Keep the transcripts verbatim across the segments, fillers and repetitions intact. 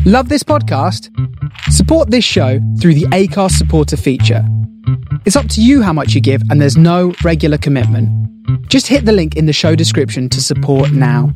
Love this podcast? Support this show through the Acast supporter feature. It's up to you how much you give, and there's no regular commitment. Just hit the link in the show description to support now.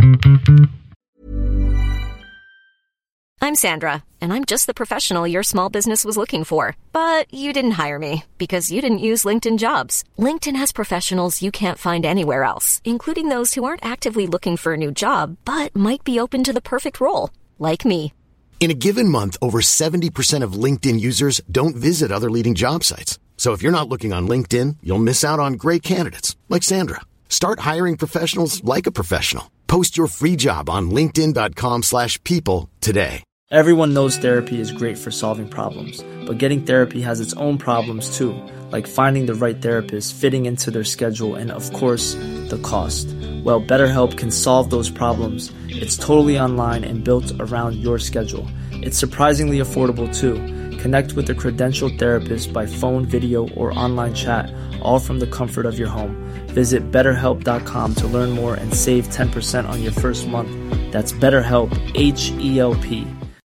I'm Sandra, and I'm just the professional your small business was looking for. But you didn't hire me because you didn't use LinkedIn Jobs. LinkedIn has professionals you can't find anywhere else, including those who aren't actively looking for a new job, but might be open to the perfect role, like me. In a given month, over seventy percent of LinkedIn users don't visit other leading job sites. So if you're not looking on LinkedIn, you'll miss out on great candidates like Sandra. Start hiring professionals like a professional. Post your free job on linkedin dot com slash people today. Everyone knows therapy is great for solving problems, but getting therapy has its own problems too, like finding the right therapist, fitting into their schedule, and of course, the cost. Well, BetterHelp can solve those problems. It's totally online and built around your schedule. It's surprisingly affordable too. Connect with a credentialed therapist by phone, video, or online chat, all from the comfort of your home. Visit better help dot com to learn more and save ten percent on your first month. That's BetterHelp, H E L P.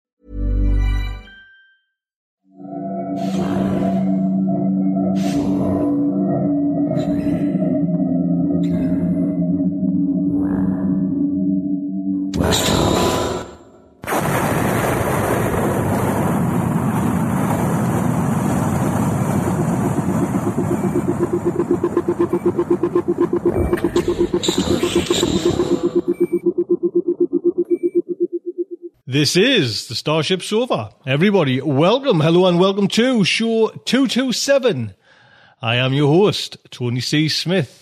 This is the Starship Sofa. Everybody, welcome, hello and welcome to show two twenty-seven. I am your host, Tony C. Smith.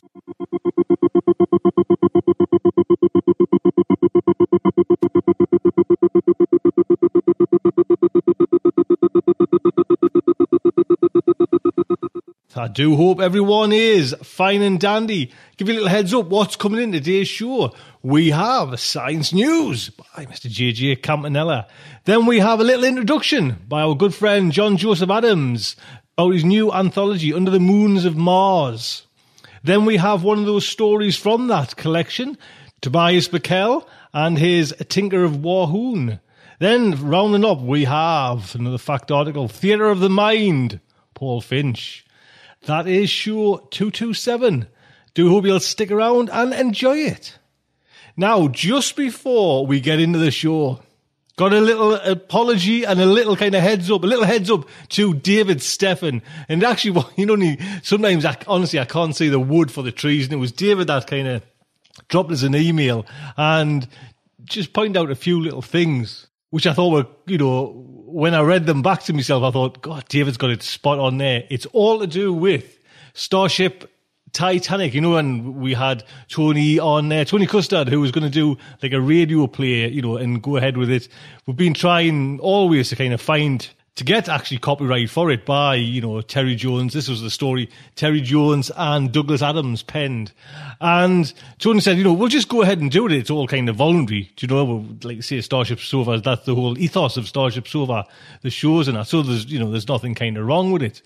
I do hope everyone is fine and dandy. Give you a little heads up what's coming in today's show. We have Science News by Mister J J Campanella. Then we have a little introduction by our good friend John Joseph Adams about his new anthology, Under the Moons of Mars. Then we have one of those stories from that collection, Tobias Buckell and his Tinker of Warhoon. Then, rounding up, we have another fact article, Theatre of the Mind, Paul Finch. That is show two twenty-seven. Do hope you'll stick around and enjoy it. Now, just before we get into the show, got a little apology and a little kind of heads up, a little heads up to David Steffen. And actually, well, you know, sometimes, I, honestly, I can't see the wood for the trees. And it was David that kind of dropped us an email and just pointed out a few little things, which I thought were, you know, when I read them back to myself, I thought, God, David's got it spot on there. It's all to do with Starship Titanic, you know, and we had Tony on there, Tony Custard, who was going to do like a radio play, you know, and go ahead with it. We've been trying always to kind of find, to get actually copyright for it by, you know, Terry Jones. This was the story Terry Jones and Douglas Adams penned. And Tony said, you know, we'll just go ahead and do it. It's all kind of voluntary. Do you know, we'll, like say Starship Sofa, that's the whole ethos of Starship Sofa, the shows and that. So there's, you know, there's nothing kind of wrong with it.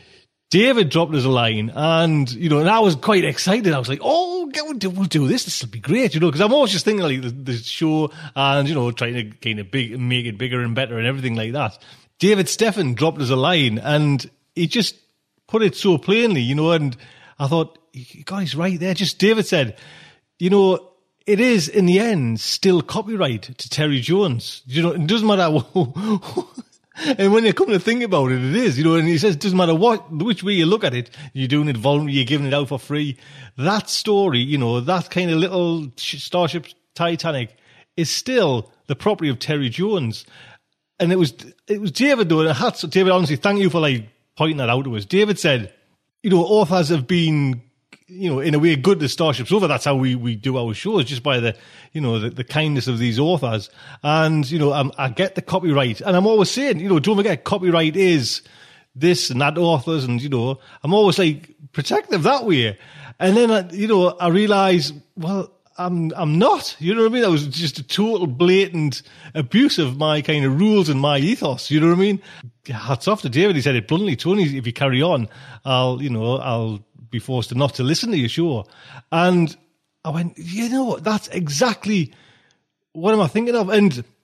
David dropped us a line and, you know, and I was quite excited. I was like, oh, we'll do, we'll do this. This will be great, you know, because I'm always just thinking like the, the show and, you know, trying to kind of big, make it bigger and better and everything like that. David Steffen dropped us a line and he just put it so plainly, you know, and I thought, God, he's right there. Just David said, you know, it is in the end still copyright to Terry Jones. You know, it doesn't matter what, and when you come to think about it, it is, you know, and he says, it doesn't matter what, which way you look at it, you're doing it voluntary, you're giving it out for free. That story, you know, that kind of little Starship Titanic is still the property of Terry Jones. And it was, it was David though, and I had to, David, honestly, thank you for like pointing that out to us. David said, you know, authors have been, you know, in a way good to Starship Sofa. That's how we, we do our shows, just by the, you know, the, the kindness of these authors. And, you know, um, I get the copyright. And I'm always saying, you know, don't forget, copyright is this and that authors. And, you know, I'm always like protective that way. And then, I, you know, I realize, well, I'm I'm not. You know what I mean? That was just a total blatant abuse of my kind of rules and my ethos. You know what I mean? Hats off to David. He said it bluntly. Tony, if you carry on, I'll, you know, I'll be forced to not to listen to your show. And I went, you know, that's exactly what am I thinking of? And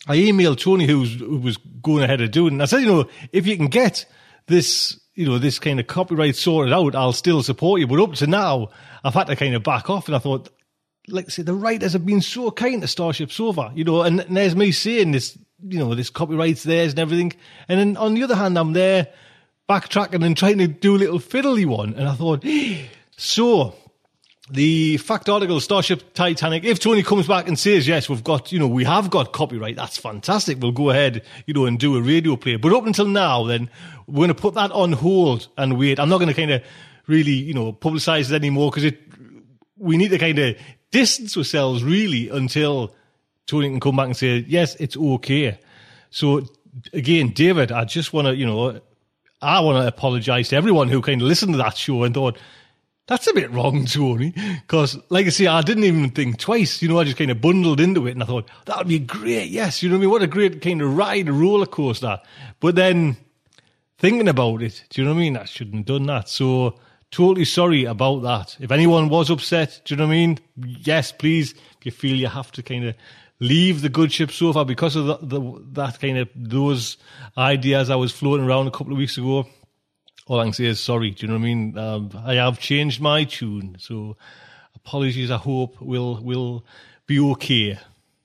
I emailed Tony, who's, who was going ahead of doing it, and I said, you know, if you can get this, you know, this kind of copyright sorted out, I'll still support you. But up to now, I've had to kind of back off, and I thought, like I say, the writers have been so kind to Starship Sofa, you know, and, and there's me saying this, you know, this copyright's theirs and everything. And then on the other hand, I'm there backtracking and trying to do a little fiddly one. And I thought, so the fact article, Starship Titanic, if Tony comes back and says, yes, we've got, you know, we have got copyright, that's fantastic. We'll go ahead, you know, and do a radio play. But up until now, then we're going to put that on hold and wait. I'm not going to kind of really, you know, publicise it anymore because it, we need to kind of distance ourselves really until Tony can come back and say, yes, it's okay. So again, David, I just want to, you know, I want to apologise to everyone who kind of listened to that show and thought, that's a bit wrong, Tony. Because, like I say, I didn't even think twice. You know, I just kind of bundled into it and I thought, that would be great. Yes, you know what I mean? What a great kind of ride, a roller coaster. But then thinking about it, do you know what I mean? I shouldn't have done that. So totally sorry about that. If anyone was upset, do you know what I mean? Yes, please, if you feel you have to kind of leave the Good Ship Sofa because of the, the, that kind of, those ideas I was floating around a couple of weeks ago, all I can say is sorry. Do you know what I mean? Um, I have changed my tune, so apologies. I hope will will be okay.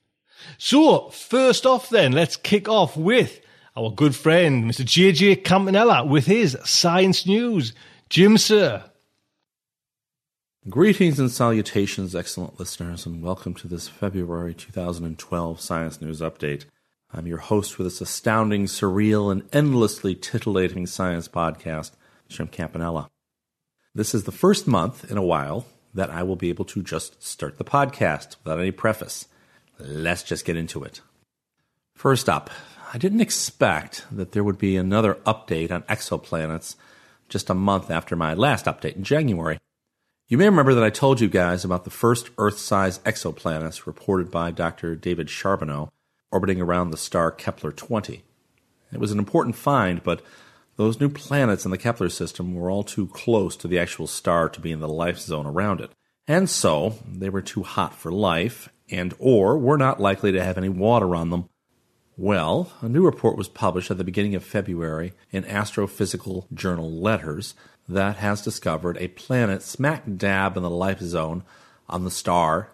So first off, then let's kick off with our good friend Mister J J Campanella with his science news. Jim, sir. Greetings and salutations, excellent listeners, and welcome to this February two thousand twelve Science News Update. I'm your host for this astounding, surreal, and endlessly titillating science podcast, Jim Campanella. This is the first month in a while that I will be able to just start the podcast without any preface. Let's just get into it. First up, I didn't expect that there would be another update on exoplanets just a month after my last update in January. You may remember that I told you guys about the first Earth-size exoplanets reported by Doctor David Charbonneau orbiting around the star Kepler twenty. It was an important find, but those new planets in the Kepler system were all too close to the actual star to be in the life zone around it. And so, they were too hot for life, and or were not likely to have any water on them. Well, a new report was published at the beginning of February in Astrophysical Journal Letters that has discovered a planet smack dab in the life zone on the star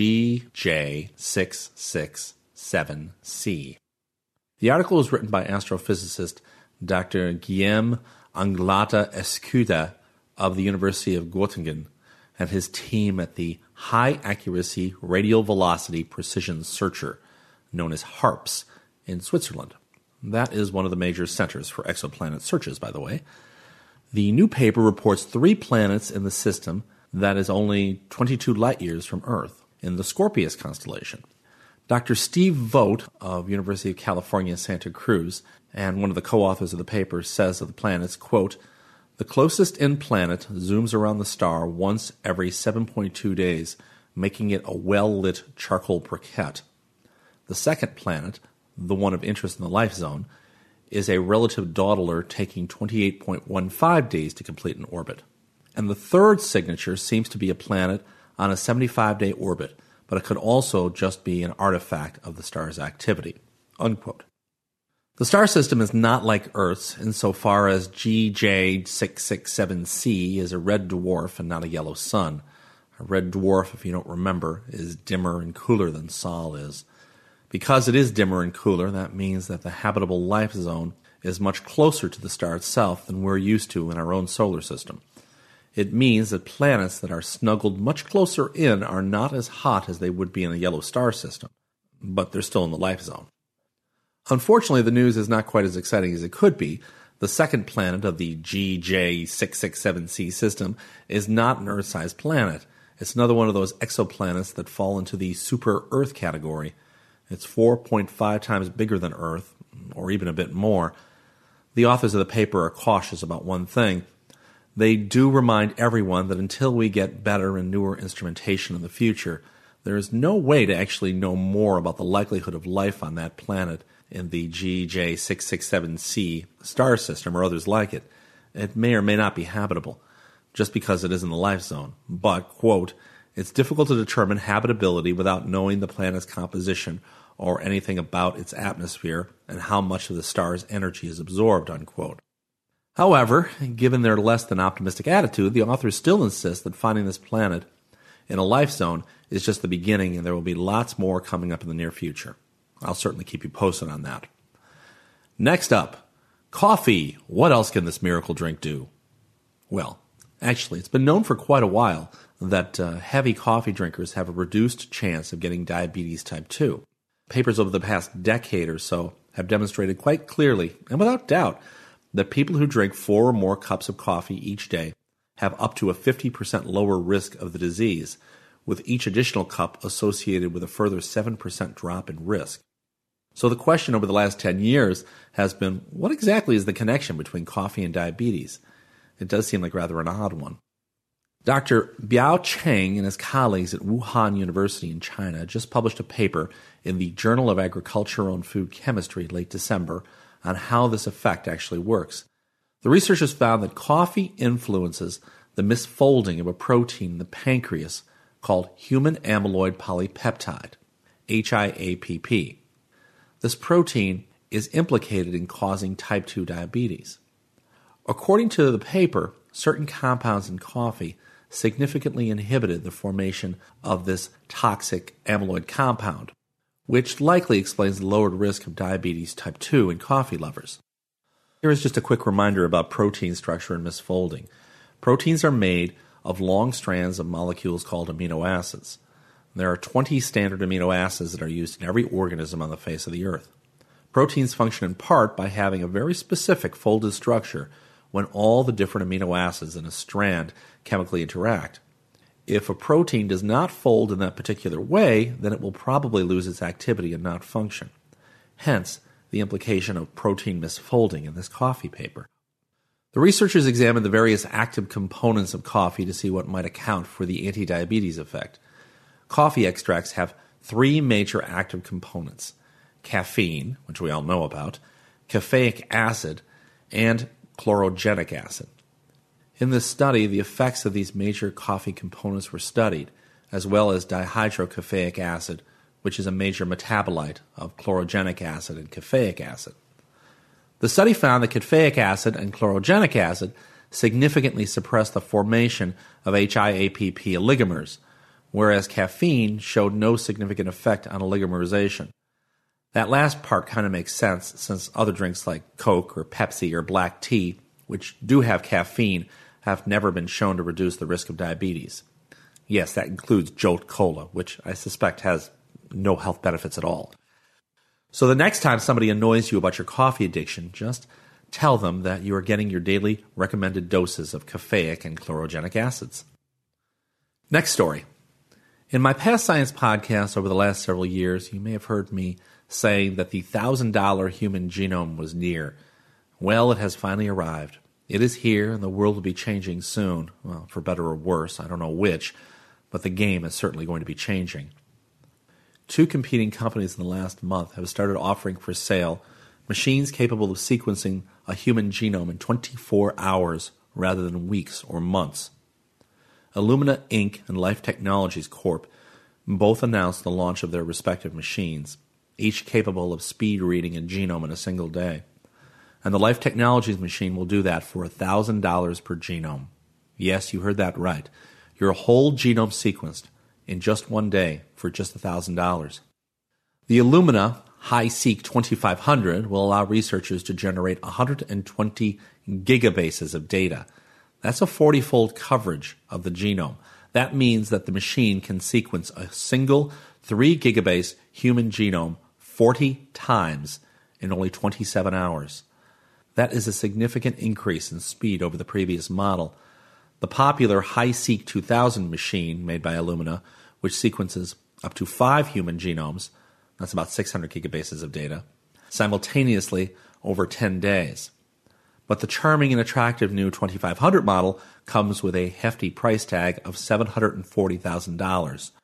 G J six six seven c. The article was written by astrophysicist Doctor Guillaume Anglada Escuda of the University of Göttingen and his team at the High Accuracy Radial Velocity Precision Searcher, known as HARPS, in Switzerland. That is one of the major centers for exoplanet searches, by the way. The new paper reports three planets in the system that is only twenty-two light-years from Earth, in the Scorpius constellation. Doctor Steve Vogt of University of California, Santa Cruz, and one of the co-authors of the paper, says of the planets, quote, "The closest in planet zooms around the star once every seven point two days, making it a well-lit charcoal briquette. The second planet, the one of interest in the life zone, is a relative dawdler taking twenty-eight point one five days to complete an orbit. And the third signature seems to be a planet on a seventy-five day orbit, but it could also just be an artifact of the star's activity." Unquote. The star system is not like Earth's insofar as G J six six seven c is a red dwarf and not a yellow sun. A red dwarf, if you don't remember, is dimmer and cooler than Sol is. Because it is dimmer and cooler, that means that the habitable life zone is much closer to the star itself than we're used to in our own solar system. It means that planets that are snuggled much closer in are not as hot as they would be in a yellow star system, but they're still in the life zone. Unfortunately, the news is not quite as exciting as it could be. The second planet of the G J six six seven c system is not an Earth-sized planet. It's another one of those exoplanets that fall into the super-Earth category. It's four point five times bigger than Earth, or even a bit more. The authors of the paper are cautious about one thing. They do remind everyone that until we get better and newer instrumentation in the future, there is no way to actually know more about the likelihood of life on that planet in the G J six six seven c star system or others like it. It may or may not be habitable, just because it is in the life zone. But, quote, "It's difficult to determine habitability without knowing the planet's composition or anything about its atmosphere and how much of the star's energy is absorbed, unquote. However, given their less than optimistic attitude, the authors still insist that finding this planet in a life zone is just the beginning, and there will be lots more coming up in the near future. I'll certainly keep you posted on that. Next up, coffee. What else can this miracle drink do? Well, actually, it's been known for quite a while that uh, heavy coffee drinkers have a reduced chance of getting diabetes type two. Papers over the past decade or so have demonstrated quite clearly, and without doubt, that people who drink four or more cups of coffee each day have up to a fifty percent lower risk of the disease, with each additional cup associated with a further seven percent drop in risk. So the question over the last ten years has been, what exactly is the connection between coffee and diabetes? It does seem like rather an odd one. Doctor Biao Cheng and his colleagues at Wuhan University in China just published a paper in the Journal of Agricultural and Food Chemistry late December on how this effect actually works. The researchers found that coffee influences the misfolding of a protein in the pancreas called human amyloid polypeptide, H I A P P. This protein is implicated in causing type two diabetes. According to the paper, certain compounds in coffee significantly inhibited the formation of this toxic amyloid compound, which likely explains the lowered risk of diabetes type two in coffee lovers. Here is just a quick reminder about protein structure and misfolding. Proteins are made of long strands of molecules called amino acids. There are twenty standard amino acids that are used in every organism on the face of the earth. Proteins function in part by having a very specific folded structure when all the different amino acids in a strand chemically interact. If a protein does not fold in that particular way, then it will probably lose its activity and not function. Hence, the implication of protein misfolding in this coffee paper. The researchers examined the various active components of coffee to see what might account for the anti-diabetes effect. Coffee extracts have three major active components: caffeine, which we all know about, caffeic acid, and chlorogenic acid. In this study, the effects of these major coffee components were studied, as well as dihydrocaffeic acid, which is a major metabolite of chlorogenic acid and caffeic acid. The study found that caffeic acid and chlorogenic acid significantly suppress the formation of H I A P P oligomers, whereas caffeine showed no significant effect on oligomerization. That last part kind of makes sense, since other drinks like Coke or Pepsi or black tea, which do have caffeine, have never been shown to reduce the risk of diabetes. Yes, that includes Jolt Cola, which I suspect has no health benefits at all. So the next time somebody annoys you about your coffee addiction, just tell them that you are getting your daily recommended doses of caffeic and chlorogenic acids. Next story. In my past science podcasts over the last several years, you may have heard me saying that the one thousand dollars human genome was near. Well, it has finally arrived. It is here, and the world will be changing soon. Well, for better or worse, I don't know which, but the game is certainly going to be changing. Two competing companies in the last month have started offering for sale machines capable of sequencing a human genome in twenty-four hours rather than weeks or months. Illumina Incorporated and Life Technologies Corporation both announced the launch of their respective machines, each capable of speed reading a genome in a single day. And the Life Technologies machine will do that for one thousand dollars per genome. Yes, you heard that right. Your whole genome sequenced in just one day for just one thousand dollars. The Illumina HiSeq twenty-five hundred will allow researchers to generate one hundred twenty gigabases of data. That's a forty-fold coverage of the genome. That means that the machine can sequence a single three gigabase human genome forty times in only twenty-seven hours. That is a significant increase in speed over the previous model. The popular HiSeq two thousand machine made by Illumina, which sequences up to five human genomes, that's about six hundred gigabases of data, simultaneously over ten days. But the charming and attractive new twenty-five hundred model comes with a hefty price tag of seven hundred forty thousand dollars.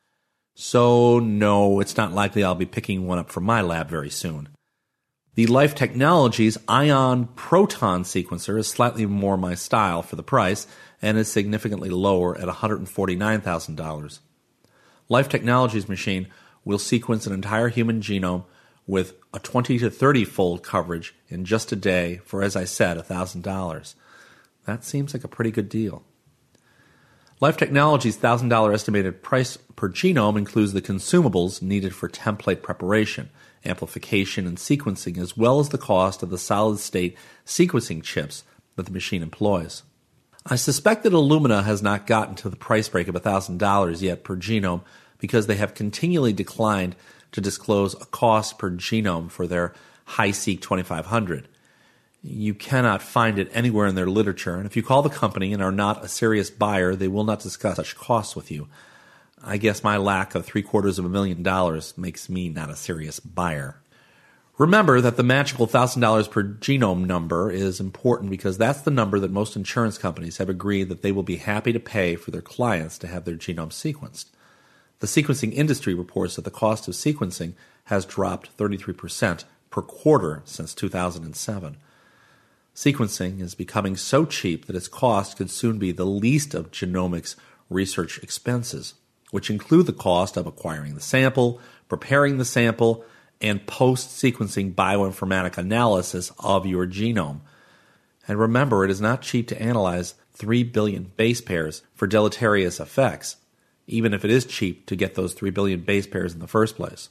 So no, it's not likely I'll be picking one up from my lab very soon. The Life Technologies Ion Proton sequencer is slightly more my style for the price and is significantly lower at one hundred forty-nine thousand dollars. Life Technologies machine will sequence an entire human genome with a twenty to thirty-fold coverage in just a day for, as I said, one thousand dollars. That seems like a pretty good deal. Life Technologies' one thousand dollars estimated price per genome includes the consumables needed for template preparation, amplification, and sequencing, as well as the cost of the solid-state sequencing chips that the machine employs. I suspect that Illumina has not gotten to the price break of one thousand dollars yet per genome because they have continually declined to disclose a cost per genome for their HiSeq twenty-five hundred. You cannot find it anywhere in their literature, and if you call the company and are not a serious buyer, they will not discuss such costs with you. I guess my lack of three-quarters of a million dollars makes me not a serious buyer. Remember that the magical one thousand dollars per genome number is important because that's the number that most insurance companies have agreed that they will be happy to pay for their clients to have their genome sequenced. The sequencing industry reports that the cost of sequencing has dropped thirty-three percent per quarter since two thousand seven. Sequencing is becoming so cheap that its cost could soon be the least of genomics research expenses, which include the cost of acquiring the sample, preparing the sample, and post-sequencing bioinformatic analysis of your genome. And remember, it is not cheap to analyze three billion base pairs for deleterious effects, even if it is cheap to get those three billion base pairs in the first place.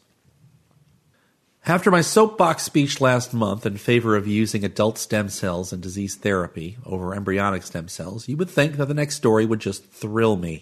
After my soapbox speech last month in favor of using adult stem cells in disease therapy over embryonic stem cells, you would think that the next story would just thrill me.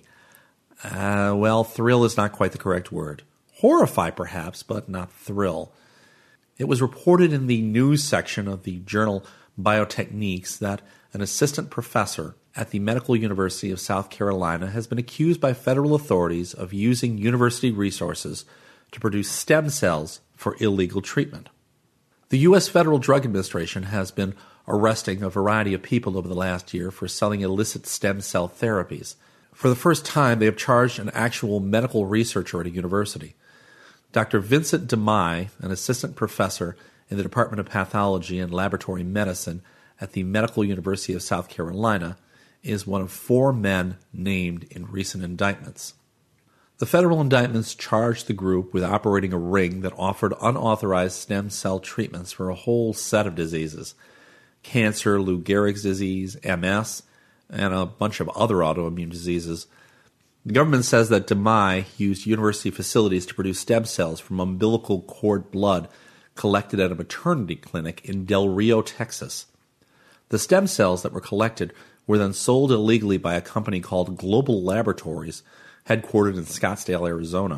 Uh, well, thrill is not quite the correct word. Horrify, perhaps, but not thrill. It was reported in the news section of the journal Biotechniques that an assistant professor at the Medical University of South Carolina has been accused by federal authorities of using university resources to produce stem cells for illegal treatment. The U S Federal Drug Administration has been arresting a variety of people over the last year for selling illicit stem cell therapies. For the first time, they have charged an actual medical researcher at a university. Doctor Vincent DeMai, an assistant professor in the Department of Pathology and Laboratory Medicine at the Medical University of South Carolina, is one of four men named in recent indictments. The federal indictments charged the group with operating a ring that offered unauthorized stem cell treatments for a whole set of diseases: cancer, Lou Gehrig's disease, M S, and a bunch of other autoimmune diseases. The government says that DeMai used university facilities to produce stem cells from umbilical cord blood collected at a maternity clinic in Del Rio, Texas. The stem cells that were collected were then sold illegally by a company called Global Laboratories, headquartered in Scottsdale, Arizona.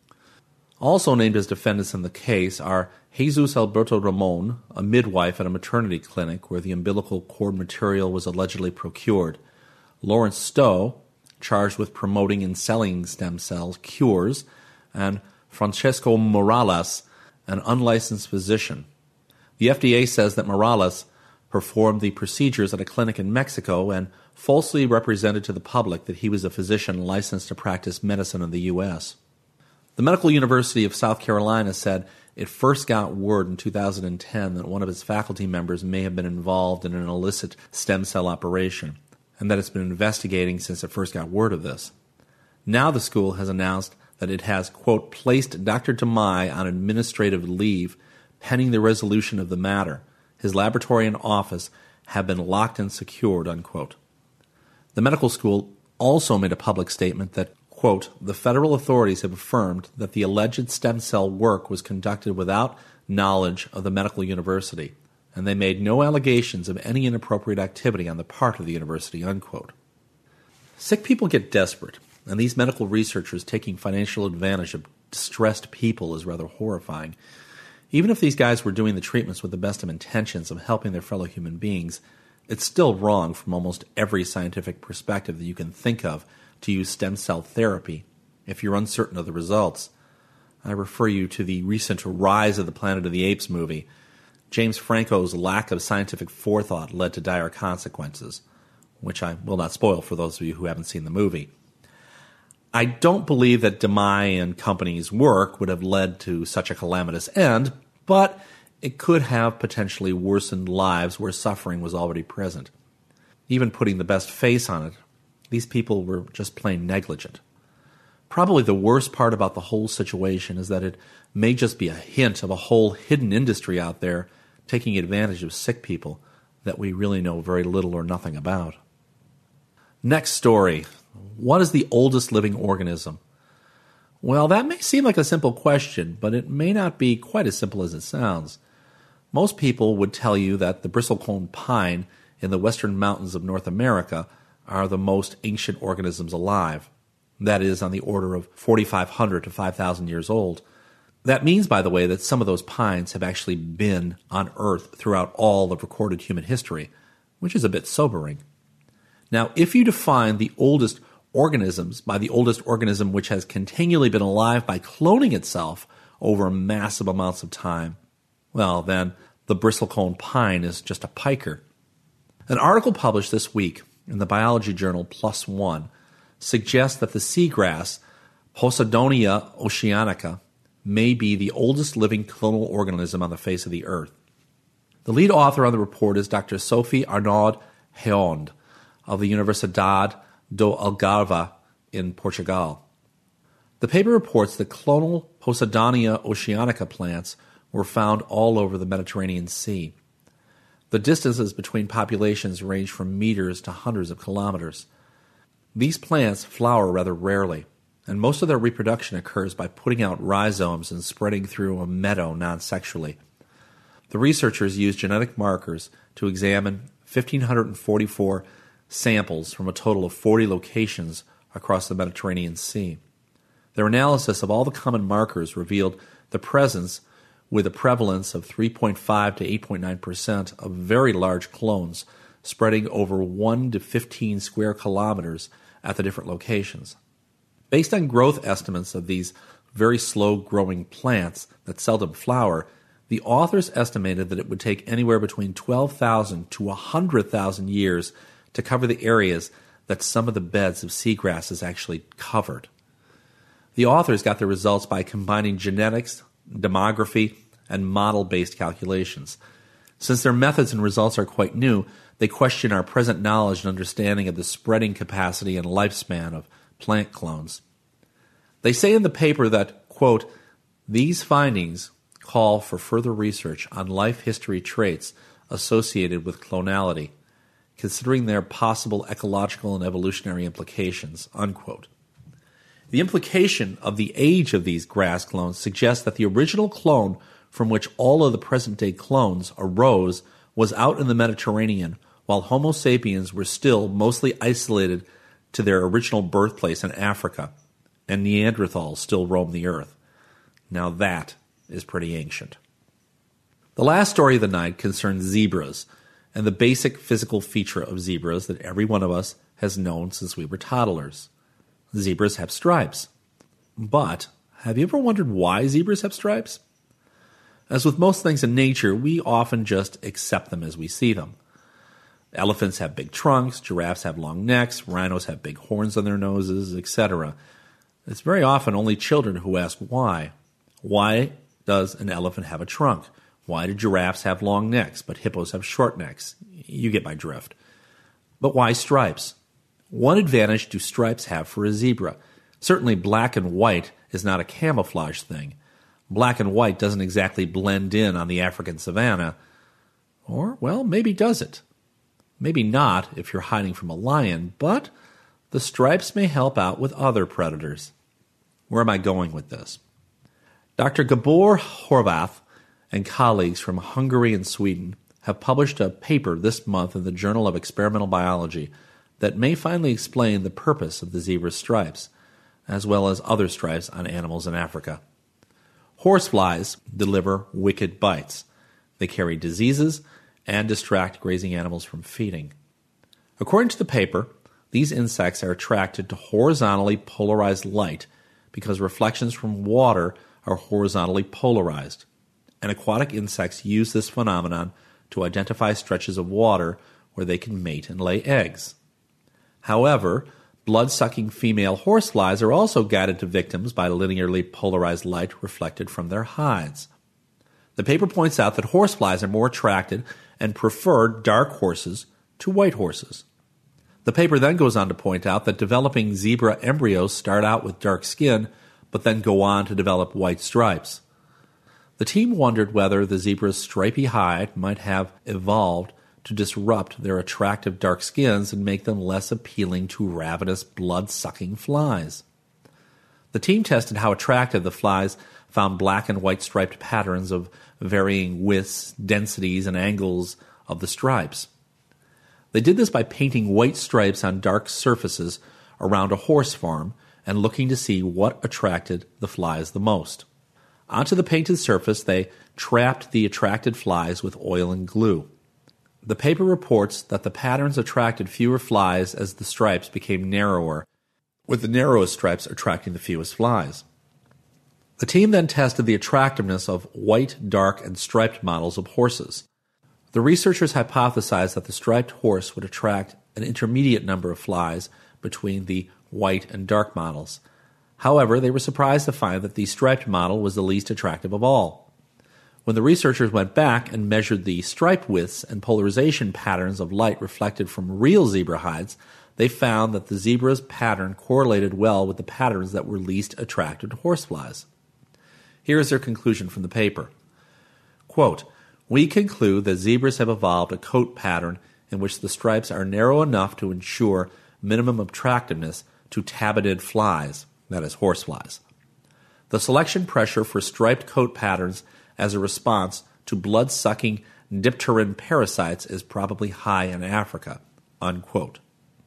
Also named as defendants in the case are Jesus Alberto Ramon, a midwife at a maternity clinic where the umbilical cord material was allegedly procured; Lawrence Stowe, charged with promoting and selling stem cell cures; and Francesco Morales, an unlicensed physician. The F D A says that Morales performed the procedures at a clinic in Mexico and falsely represented to the public that he was a physician licensed to practice medicine in the U S. The Medical University of South Carolina said it first got word in two thousand ten that one of its faculty members may have been involved in an illicit stem cell operation, and that it's been investigating since it first got word of this. Now the school has announced that it has, quote, placed Doctor DeMai on administrative leave pending the resolution of the matter. His laboratory and office have been locked and secured, unquote. The medical school also made a public statement that, quote, the federal authorities have affirmed that the alleged stem cell work was conducted without knowledge of the medical university, and they made no allegations of any inappropriate activity on the part of the university, unquote. Sick people get desperate, and these medical researchers taking financial advantage of distressed people is rather horrifying. Even if these guys were doing the treatments with the best of intentions of helping their fellow human beings, it's still wrong from almost every scientific perspective that you can think of to use stem cell therapy if you're uncertain of the results. I refer you to the recent Rise of the Planet of the Apes movie. James Franco's lack of scientific forethought led to dire consequences, which I will not spoil for those of you who haven't seen the movie. I don't believe that DeMai and company's work would have led to such a calamitous end, but it could have potentially worsened lives where suffering was already present. Even putting the best face on it, these people were just plain negligent. Probably the worst part about the whole situation is that it may just be a hint of a whole hidden industry out there taking advantage of sick people that we really know very little or nothing about. Next story. What is the oldest living organism? Well, that may seem like a simple question, but it may not be quite as simple as it sounds. Most people would tell you that the bristlecone pine in the western mountains of North America are the most ancient organisms alive. That is, on the order of forty-five hundred to five thousand years old. That means, by the way, that some of those pines have actually been on Earth throughout all of recorded human history, which is a bit sobering. Now, if you define the oldest organisms by the oldest organism which has continually been alive by cloning itself over massive amounts of time, well, then the bristlecone pine is just a piker. An article published this week in the biology journal PLOS ONE suggests that the seagrass, Posidonia oceanica, may be the oldest living clonal organism on the face of the earth. The lead author on the report is Doctor Sophie Arnaud-Heond of the Universidade do Algarve in Portugal. The paper reports that clonal Posidonia oceanica plants were found all over the Mediterranean Sea. The distances between populations range from meters to hundreds of kilometers. These plants flower rather rarely, and most of their reproduction occurs by putting out rhizomes and spreading through a meadow non-sexually. The researchers used genetic markers to examine one thousand five hundred forty-four samples from a total of forty locations across the Mediterranean Sea. Their analysis of all the common markers revealed the presence, with a prevalence of three point five to eight point nine percent, of very large clones spreading over one to fifteen square kilometers at the different locations. Based on growth estimates of these very slow-growing plants that seldom flower, the authors estimated that it would take anywhere between twelve thousand to one hundred thousand years to cover the areas that some of the beds of seagrasses actually covered. The authors got their results by combining genetics, demography, and model-based calculations. Since their methods and results are quite new, they question our present knowledge and understanding of the spreading capacity and lifespan of plant clones. They say in the paper that, quote, these findings call for further research on life history traits associated with clonality, considering their possible ecological and evolutionary implications, unquote. The implication of the age of these grass clones suggests that the original clone from which all of the present-day clones arose was out in the Mediterranean, while Homo sapiens were still mostly isolated to their original birthplace in Africa, and Neanderthals still roam the earth. Now that is pretty ancient. The last story of the night concerns zebras, and the basic physical feature of zebras that every one of us has known since we were toddlers. Zebras have stripes. But have you ever wondered why zebras have stripes? As with most things in nature, we often just accept them as we see them. Elephants have big trunks, giraffes have long necks, rhinos have big horns on their noses, et cetera. It's very often only children who ask why. Why does an elephant have a trunk? Why do giraffes have long necks, but hippos have short necks? You get my drift. But why stripes? What advantage do stripes have for a zebra? Certainly black and white is not a camouflage thing. Black and white doesn't exactly blend in on the African savanna. Or, well, maybe does it. Maybe not if you're hiding from a lion, but the stripes may help out with other predators. Where am I going with this? Doctor Gabor Horvath and colleagues from Hungary and Sweden have published a paper this month in the Journal of Experimental Biology that may finally explain the purpose of the zebra's stripes, as well as other stripes on animals in Africa. Horseflies deliver wicked bites. They carry diseases and distract grazing animals from feeding. According to the paper, these insects are attracted to horizontally polarized light because reflections from water are horizontally polarized, and aquatic insects use this phenomenon to identify stretches of water where they can mate and lay eggs. However, blood-sucking female horseflies are also guided to victims by linearly polarized light reflected from their hides. The paper points out that horseflies are more attracted and prefer dark horses to white horses. The paper then goes on to point out that developing zebra embryos start out with dark skin, but then go on to develop white stripes. The team wondered whether the zebra's stripy hide might have evolved to disrupt their attractive dark skins and make them less appealing to ravenous, blood-sucking flies. The team tested how attractive the flies found black and white striped patterns of varying widths, densities, and angles of the stripes. They did this by painting white stripes on dark surfaces around a horse farm and looking to see what attracted the flies the most. Onto the painted surface, they trapped the attracted flies with oil and glue. The paper reports that the patterns attracted fewer flies as the stripes became narrower, with the narrowest stripes attracting the fewest flies. The team then tested the attractiveness of white, dark, and striped models of horses. The researchers hypothesized that the striped horse would attract an intermediate number of flies between the white and dark models. However, they were surprised to find that the striped model was the least attractive of all. When the researchers went back and measured the stripe widths and polarization patterns of light reflected from real zebra hides, they found that the zebra's pattern correlated well with the patterns that were least attractive to horseflies. Here is their conclusion from the paper. Quote, "We conclude that zebras have evolved a coat pattern in which the stripes are narrow enough to ensure minimum attractiveness to tabidid flies, that is, horseflies. The selection pressure for striped coat patterns as a response to blood-sucking dipteran parasites is probably high in Africa." Unquote.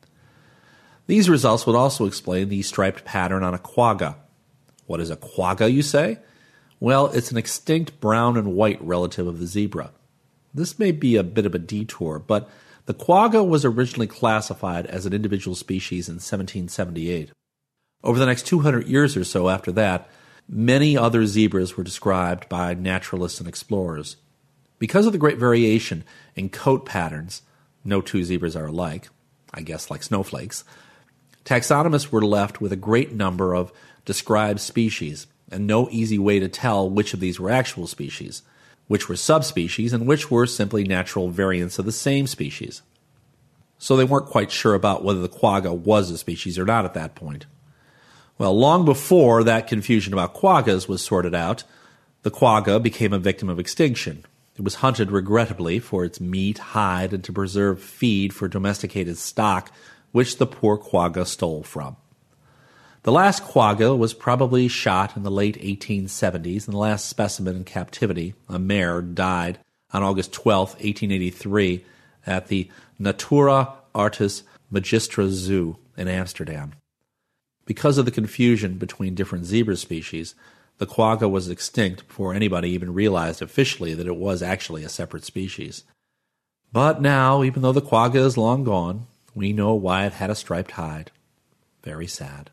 These results would also explain the striped pattern on a quagga. What is a quagga, you say? Well, it's an extinct brown and white relative of the zebra. This may be a bit of a detour, but the quagga was originally classified as an individual species in seventeen seventy-eight. Over the next two hundred years or so after that, many other zebras were described by naturalists and explorers. Because of the great variation in coat patterns, no two zebras are alike, I guess like snowflakes, taxonomists were left with a great number of described species, and no easy way to tell which of these were actual species, which were subspecies, and which were simply natural variants of the same species. So they weren't quite sure about whether the quagga was a species or not at that point. Well, long before that confusion about quaggas was sorted out, the quagga became a victim of extinction. It was hunted regrettably for its meat, hide, and to preserve feed for domesticated stock, which the poor quagga stole from. The last quagga was probably shot in the late eighteen seventies, and the last specimen in captivity, a mare, died on August twelfth, eighteen eighty-three, at the Natura Artis Magistra Zoo in Amsterdam. Because of the confusion between different zebra species, the quagga was extinct before anybody even realized officially that it was actually a separate species. But now, even though the quagga is long gone, we know why it had a striped hide. Very sad.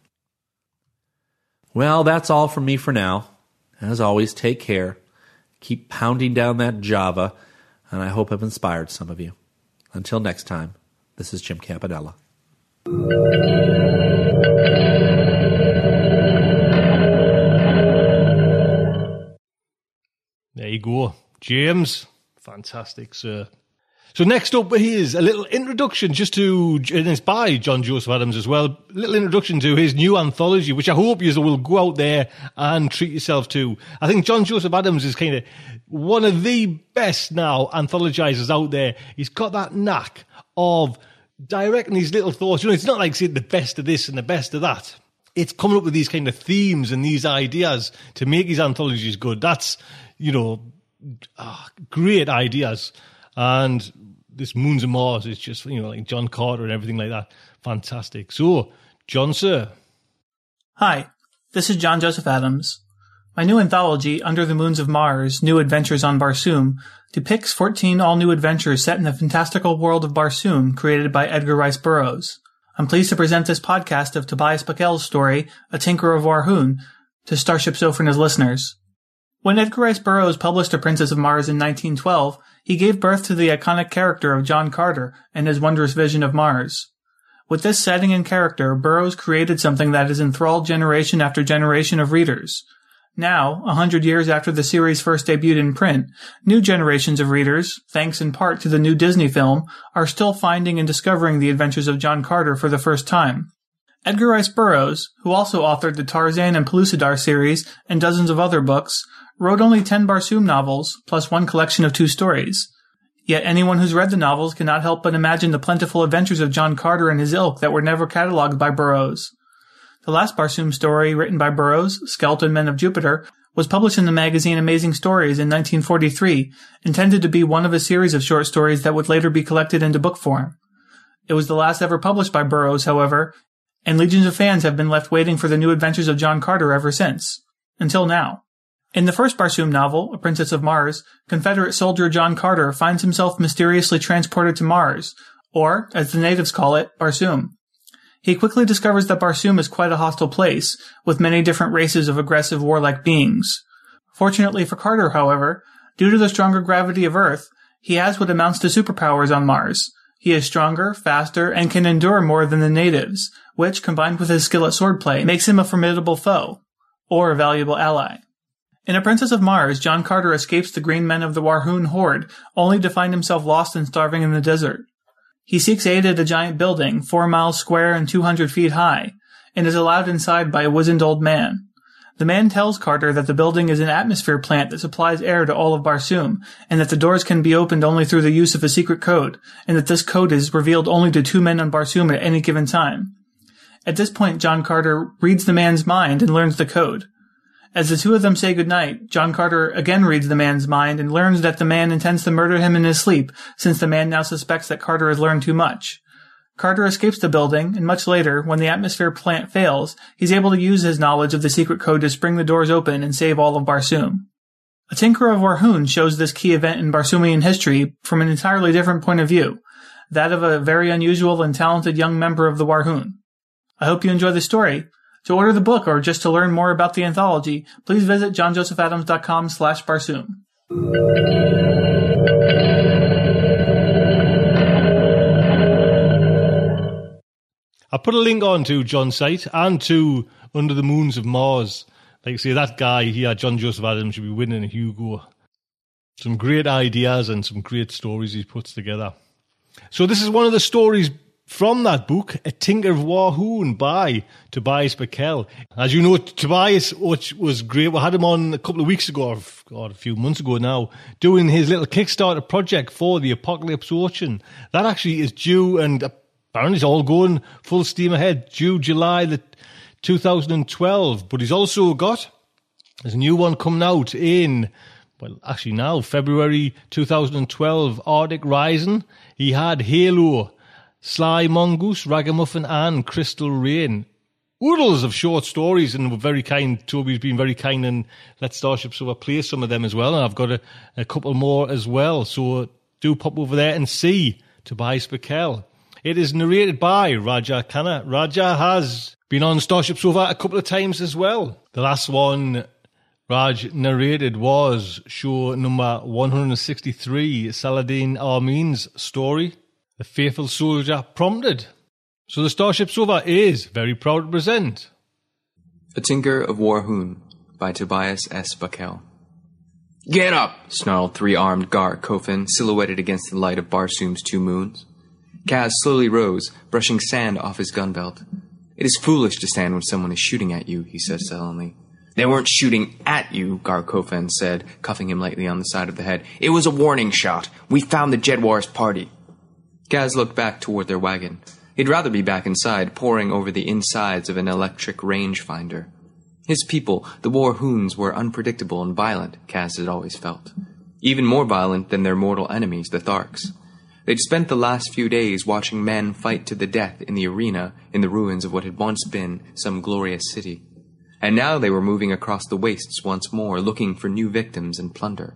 Well, that's all from me for now. As always, take care. Keep pounding down that Java, and I hope I've inspired some of you. Until next time, this is Jim Campanella. There you go. James. Fantastic, sir. So next up is a little introduction just to, and it's by John Joseph Adams as well, a little introduction to his new anthology, which I hope you will go out there and treat yourself to. I think John Joseph Adams is kind of one of the best now anthologizers out there. He's got that knack of directing these little thoughts. You know, it's not like saying the best of this and the best of that. It's coming up with these kind of themes and these ideas to make his anthologies good. That's, you know, ah, great ideas. And this Moons and Mars is just, you know, like John Carter and everything like that. Fantastic. So, John, sir. Hi, this is John Joseph Adams. My new anthology, Under the Moons of Mars, New Adventures on Barsoom, depicts fourteen all-new adventures set in the fantastical world of Barsoom created by Edgar Rice Burroughs. I'm pleased to present this podcast of Tobias Buckel's story, A Tinker of Warhoon, to Starship Sophrona's listeners. When Edgar Rice Burroughs published A Princess of Mars in nineteen twelve, he gave birth to the iconic character of John Carter and his wondrous vision of Mars. With this setting and character, Burroughs created something that has enthralled generation after generation of readers. Now, a hundred years after the series first debuted in print, new generations of readers, thanks in part to the new Disney film, are still finding and discovering the adventures of John Carter for the first time. Edgar Rice Burroughs, who also authored the Tarzan and Pellucidar series and dozens of other books, wrote only ten Barsoom novels, plus one collection of two stories. Yet anyone who's read the novels cannot help but imagine the plentiful adventures of John Carter and his ilk that were never catalogued by Burroughs. The last Barsoom story, written by Burroughs, Skeleton Men of Jupiter, was published in the magazine Amazing Stories in nineteen forty-three, intended to be one of a series of short stories that would later be collected into book form. It was the last ever published by Burroughs, however, and legions of fans have been left waiting for the new adventures of John Carter ever since. Until now. In the first Barsoom novel, A Princess of Mars, Confederate soldier John Carter finds himself mysteriously transported to Mars, or, as the natives call it, Barsoom. He quickly discovers that Barsoom is quite a hostile place, with many different races of aggressive warlike beings. Fortunately for Carter, however, due to the stronger gravity of Earth, he has what amounts to superpowers on Mars. He is stronger, faster, and can endure more than the natives, which, combined with his skill at swordplay, makes him a formidable foe, or a valuable ally. In A Princess of Mars, John Carter escapes the green men of the Warhoon horde, only to find himself lost and starving in the desert. He seeks aid at a giant building, four miles square and two hundred feet high, and is allowed inside by a wizened old man. The man tells Carter that the building is an atmosphere plant that supplies air to all of Barsoom, and that the doors can be opened only through the use of a secret code, and that this code is revealed only to two men on Barsoom at any given time. At this point, John Carter reads the man's mind and learns the code. As the two of them say goodnight, John Carter again reads the man's mind and learns that the man intends to murder him in his sleep, since the man now suspects that Carter has learned too much. Carter escapes the building, and much later, when the atmosphere plant fails, he's able to use his knowledge of the secret code to spring the doors open and save all of Barsoom. A Tinker of Warhoon shows this key event in Barsoomian history from an entirely different point of view, that of a very unusual and talented young member of the Warhoon. I hope you enjoy the story. To order the book or just to learn more about the anthology, please visit johnjosephadams.com slash Barsoom. I put a link on to John's site and to Under the Moons of Mars. Like I say, that guy here, John Joseph Adams, should be winning a Hugo. Some great ideas and some great stories he puts together. So this is one of the stories from that book, A Tinker of Warhoon by Tobias Buckell. As you know, Tobias, which was great, we had him on a couple of weeks ago, or God, a few months ago now, doing his little Kickstarter project for the Apocalypse Ocean. That actually is due, and apparently it's all going full steam ahead, due July the two thousand twelve. But he's also got, there's a new one coming out in, well, actually now, February two thousand twelve, Arctic Rising. He had Halo, Sly Mongoose, Ragamuffin, and Crystal Rain. Oodles of short stories, and we're very kind. Toby's been very kind and let Starship Sofa play some of them as well. And I've got a, a couple more as well. So do pop over there and see Tobias Buckell. It is narrated by Raja Khanna. Raja has been on Starship Sofa a couple of times as well. The last one Raj narrated was show number one hundred sixty-three, Saladin Armin's story, The Faithful Soldier Prompted. So the Starship Sofa is very proud to present A Tinker of Warhoon by Tobias S. Buckell. Get up! Snarled three-armed Gar Kofin, silhouetted against the light of Barsoom's two moons. Kaz slowly rose, brushing sand off his gun belt. It is foolish to stand when someone is shooting at you, he said sullenly. They weren't shooting at you, Gar Kofin said, cuffing him lightly on the side of the head. It was a warning shot. We found the Jedwar's party. Kaz looked back toward their wagon. He'd rather be back inside, poring over the insides of an electric rangefinder. His people, the Warhoons, were unpredictable and violent, Kaz had always felt. Even more violent than their mortal enemies, the Tharks. They'd spent the last few days watching men fight to the death in the arena in the ruins of what had once been some glorious city. And now they were moving across the wastes once more, looking for new victims and plunder.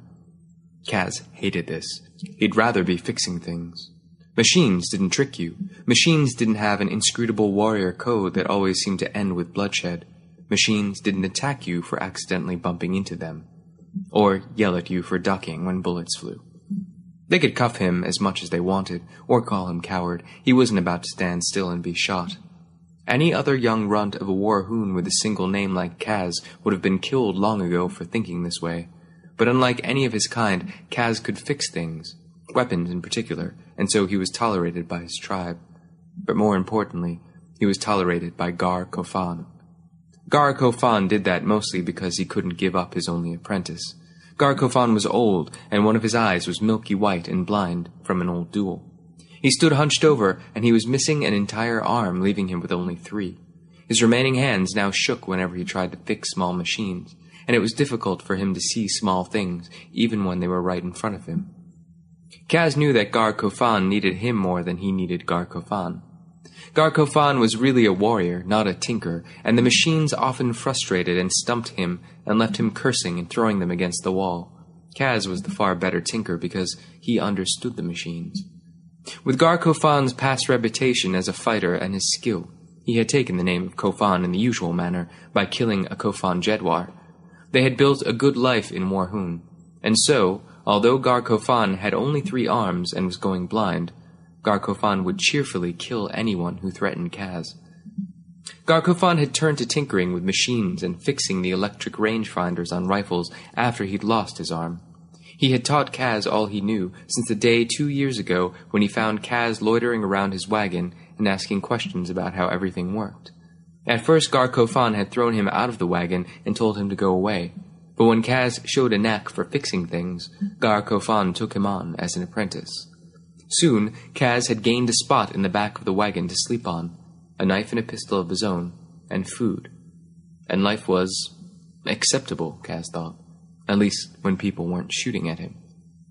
Kaz hated this. He'd rather be fixing things. Machines didn't trick you. Machines didn't have an inscrutable warrior code that always seemed to end with bloodshed. Machines didn't attack you for accidentally bumping into them, or yell at you for ducking when bullets flew. They could cuff him as much as they wanted, or call him coward. He wasn't about to stand still and be shot. Any other young runt of a Warhoon with a single name like Kaz would have been killed long ago for thinking this way. But unlike any of his kind, Kaz could fix things, weapons in particular, and so he was tolerated by his tribe. But more importantly, he was tolerated by Gar Kofan. Gar Kofan did that mostly because he couldn't give up his only apprentice. Gar Kofan was old, and one of his eyes was milky white and blind from an old duel. He stood hunched over, and he was missing an entire arm, leaving him with only three. His remaining hands now shook whenever he tried to fix small machines, and it was difficult for him to see small things, even when they were right in front of him. Kaz knew that Gar Kofan needed him more than he needed Gar Kofan. Gar Kofan was really a warrior, not a tinker, and the machines often frustrated and stumped him and left him cursing and throwing them against the wall. Kaz was the far better tinker because he understood the machines. With Gar Kofan's past reputation as a fighter and his skill, he had taken the name of Kofan in the usual manner by killing a Kofan Jedwar. They had built a good life in Warhoon, and so, although Gar Kofan had only three arms and was going blind, Gar Kofan would cheerfully kill anyone who threatened Kaz. Gar Kofan had turned to tinkering with machines and fixing the electric rangefinders on rifles after he'd lost his arm. He had taught Kaz all he knew since the day two years ago when he found Kaz loitering around his wagon and asking questions about how everything worked. At first, Gar Kofan had thrown him out of the wagon and told him to go away, but when Kaz showed a knack for fixing things, Gar Kofan took him on as an apprentice. Soon, Kaz had gained a spot in the back of the wagon to sleep on, a knife and a pistol of his own, and food. And life was acceptable, Kaz thought, at least when people weren't shooting at him.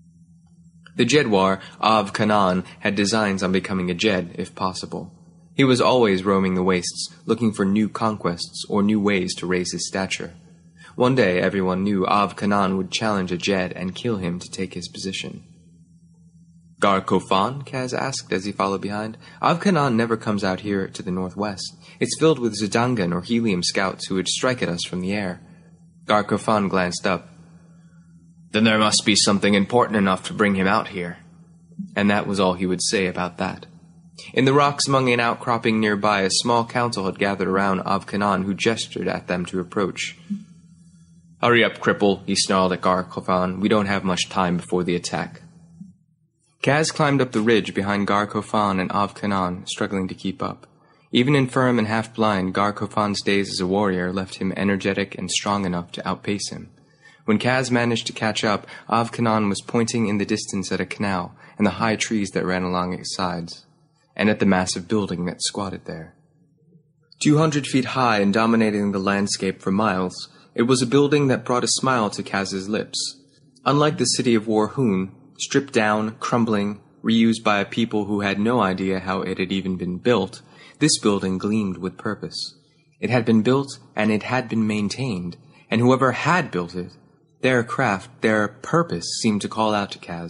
The Jedwar, Av Kanan, had designs on becoming a Jed, if possible. He was always roaming the wastes, looking for new conquests or new ways to raise his stature. One day, everyone knew Av Kanan would challenge a Jed and kill him to take his position. Gar Kofan? Kaz asked as he followed behind. Av Kanan never comes out here to the northwest. It's filled with Z'dangan or helium scouts who would strike at us from the air. Gar Kofan glanced up. Then there must be something important enough to bring him out here. And that was all he would say about that. In the rocks among an outcropping nearby, a small council had gathered around Av Kanan, who gestured at them to approach. Hurry up, cripple, he snarled at Gar Kofan. We don't have much time before the attack. Kaz climbed up the ridge behind Gar Kofan and Av Kanan, struggling to keep up. Even infirm and half-blind, Gar Kofan's days as a warrior left him energetic and strong enough to outpace him. When Kaz managed to catch up, Av Kanan was pointing in the distance at a canal and the high trees that ran along its sides, and at the massive building that squatted there. Two hundred feet high and dominating the landscape for miles, it was a building that brought a smile to Kaz's lips. Unlike the city of Warhoon, stripped down, crumbling, reused by a people who had no idea how it had even been built, this building gleamed with purpose. It had been built, and it had been maintained, and whoever had built it, their craft, their purpose seemed to call out to Kaz.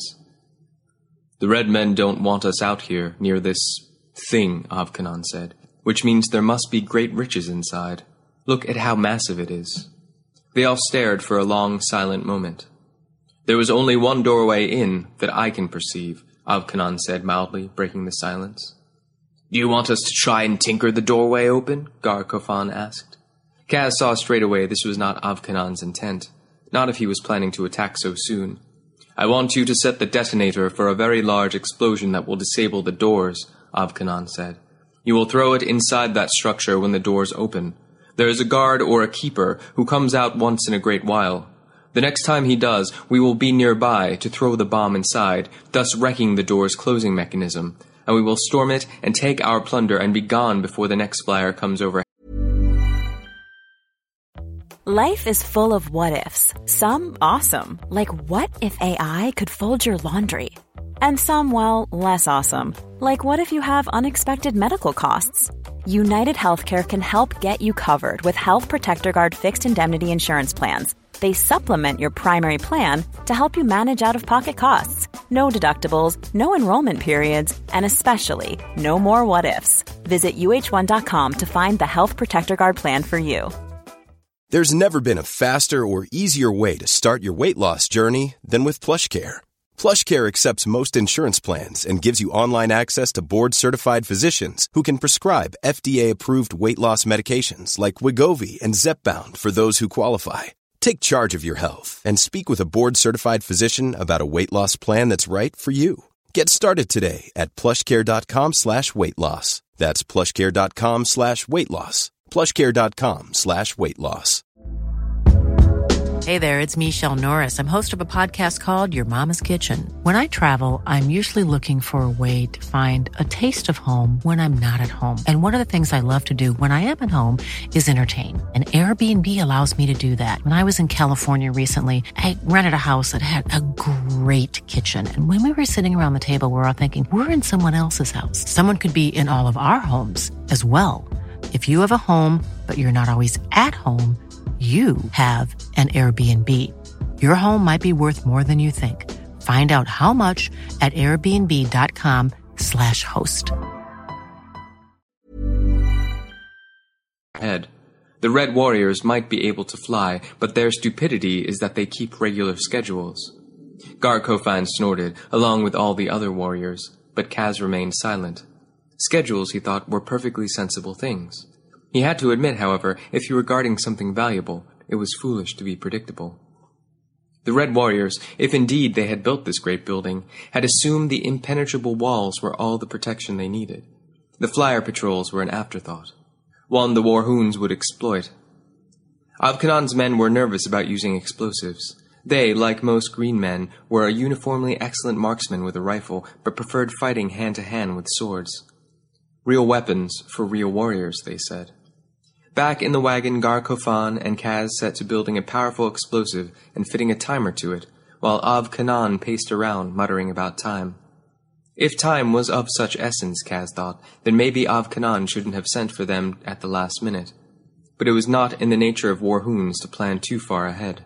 The Red Men don't want us out here, near this thing, Av Kanan said, which means there must be great riches inside. Look at how massive it is. They all stared for a long, silent moment. There was only one doorway in that I can perceive, Av Kanan said mildly, breaking the silence. Do you want us to try and tinker the doorway open? Gar Kofan asked. Kaz saw straight away this was not Av Kanan's intent, not if he was planning to attack so soon. I want you to set the detonator for a very large explosion that will disable the doors, Av Kanan said. You will throw it inside that structure when the doors open. There is a guard or a keeper who comes out once in a great while. The next time he does, we will be nearby to throw the bomb inside, thus wrecking the door's closing mechanism, and we will storm it and take our plunder and be gone before the next flyer comes over. Life is full of what-ifs. Some awesome, like what if A I could fold your laundry? And some, well, less awesome, like what if you have unexpected medical costs? United Healthcare can help get you covered with Health Protector Guard fixed indemnity insurance plans. They supplement your primary plan to help you manage out-of-pocket costs. No deductibles, no enrollment periods, and especially no more what-ifs. Visit U H one dot com to find the Health Protector Guard plan for you. There's never been a faster or easier way to start your weight loss journey than with PlushCare. PlushCare accepts most insurance plans and gives you online access to board-certified physicians who can prescribe F D A-approved weight loss medications like Wegovy and Zepbound for those who qualify. Take charge of your health and speak with a board-certified physician about a weight loss plan that's right for you. Get started today at plushcare.com slash weight loss. That's plushcare.com slash weight loss. plushcare.com slash weight loss. Hey there, it's Michelle Norris. I'm host of a podcast called Your Mama's Kitchen. When I travel, I'm usually looking for a way to find a taste of home when I'm not at home. And one of the things I love to do when I am at home is entertain. And Airbnb allows me to do that. When I was in California recently, I rented a house that had a great kitchen. And when we were sitting around the table, we were all thinking, we're in someone else's house. Someone could be in all of our homes as well. If you have a home, but you're not always at home, you have an Airbnb. Your home might be worth more than you think. Find out how much at airbnb.com slash host. Head. The Red Warriors might be able to fly, but their stupidity is that they keep regular schedules. Gar Kofan snorted, along with all the other warriors, but Kaz remained silent. Schedules, he thought, were perfectly sensible things. He had to admit, however, if you were guarding something valuable, it was foolish to be predictable. The Red Warriors, if indeed they had built this great building, had assumed the impenetrable walls were all the protection they needed. The flyer patrols were an afterthought, one the Warhoons would exploit. Avkanan's men were nervous about using explosives. They, like most green men, were a uniformly excellent marksman with a rifle, but preferred fighting hand-to-hand with swords. Real weapons for real warriors, they said. Back in the wagon, Gar Kofan and Kaz set to building a powerful explosive and fitting a timer to it, while Av Kanan paced around, muttering about time. If time was of such essence, Kaz thought, then maybe Av Kanan shouldn't have sent for them at the last minute. But it was not in the nature of Warhoons to plan too far ahead.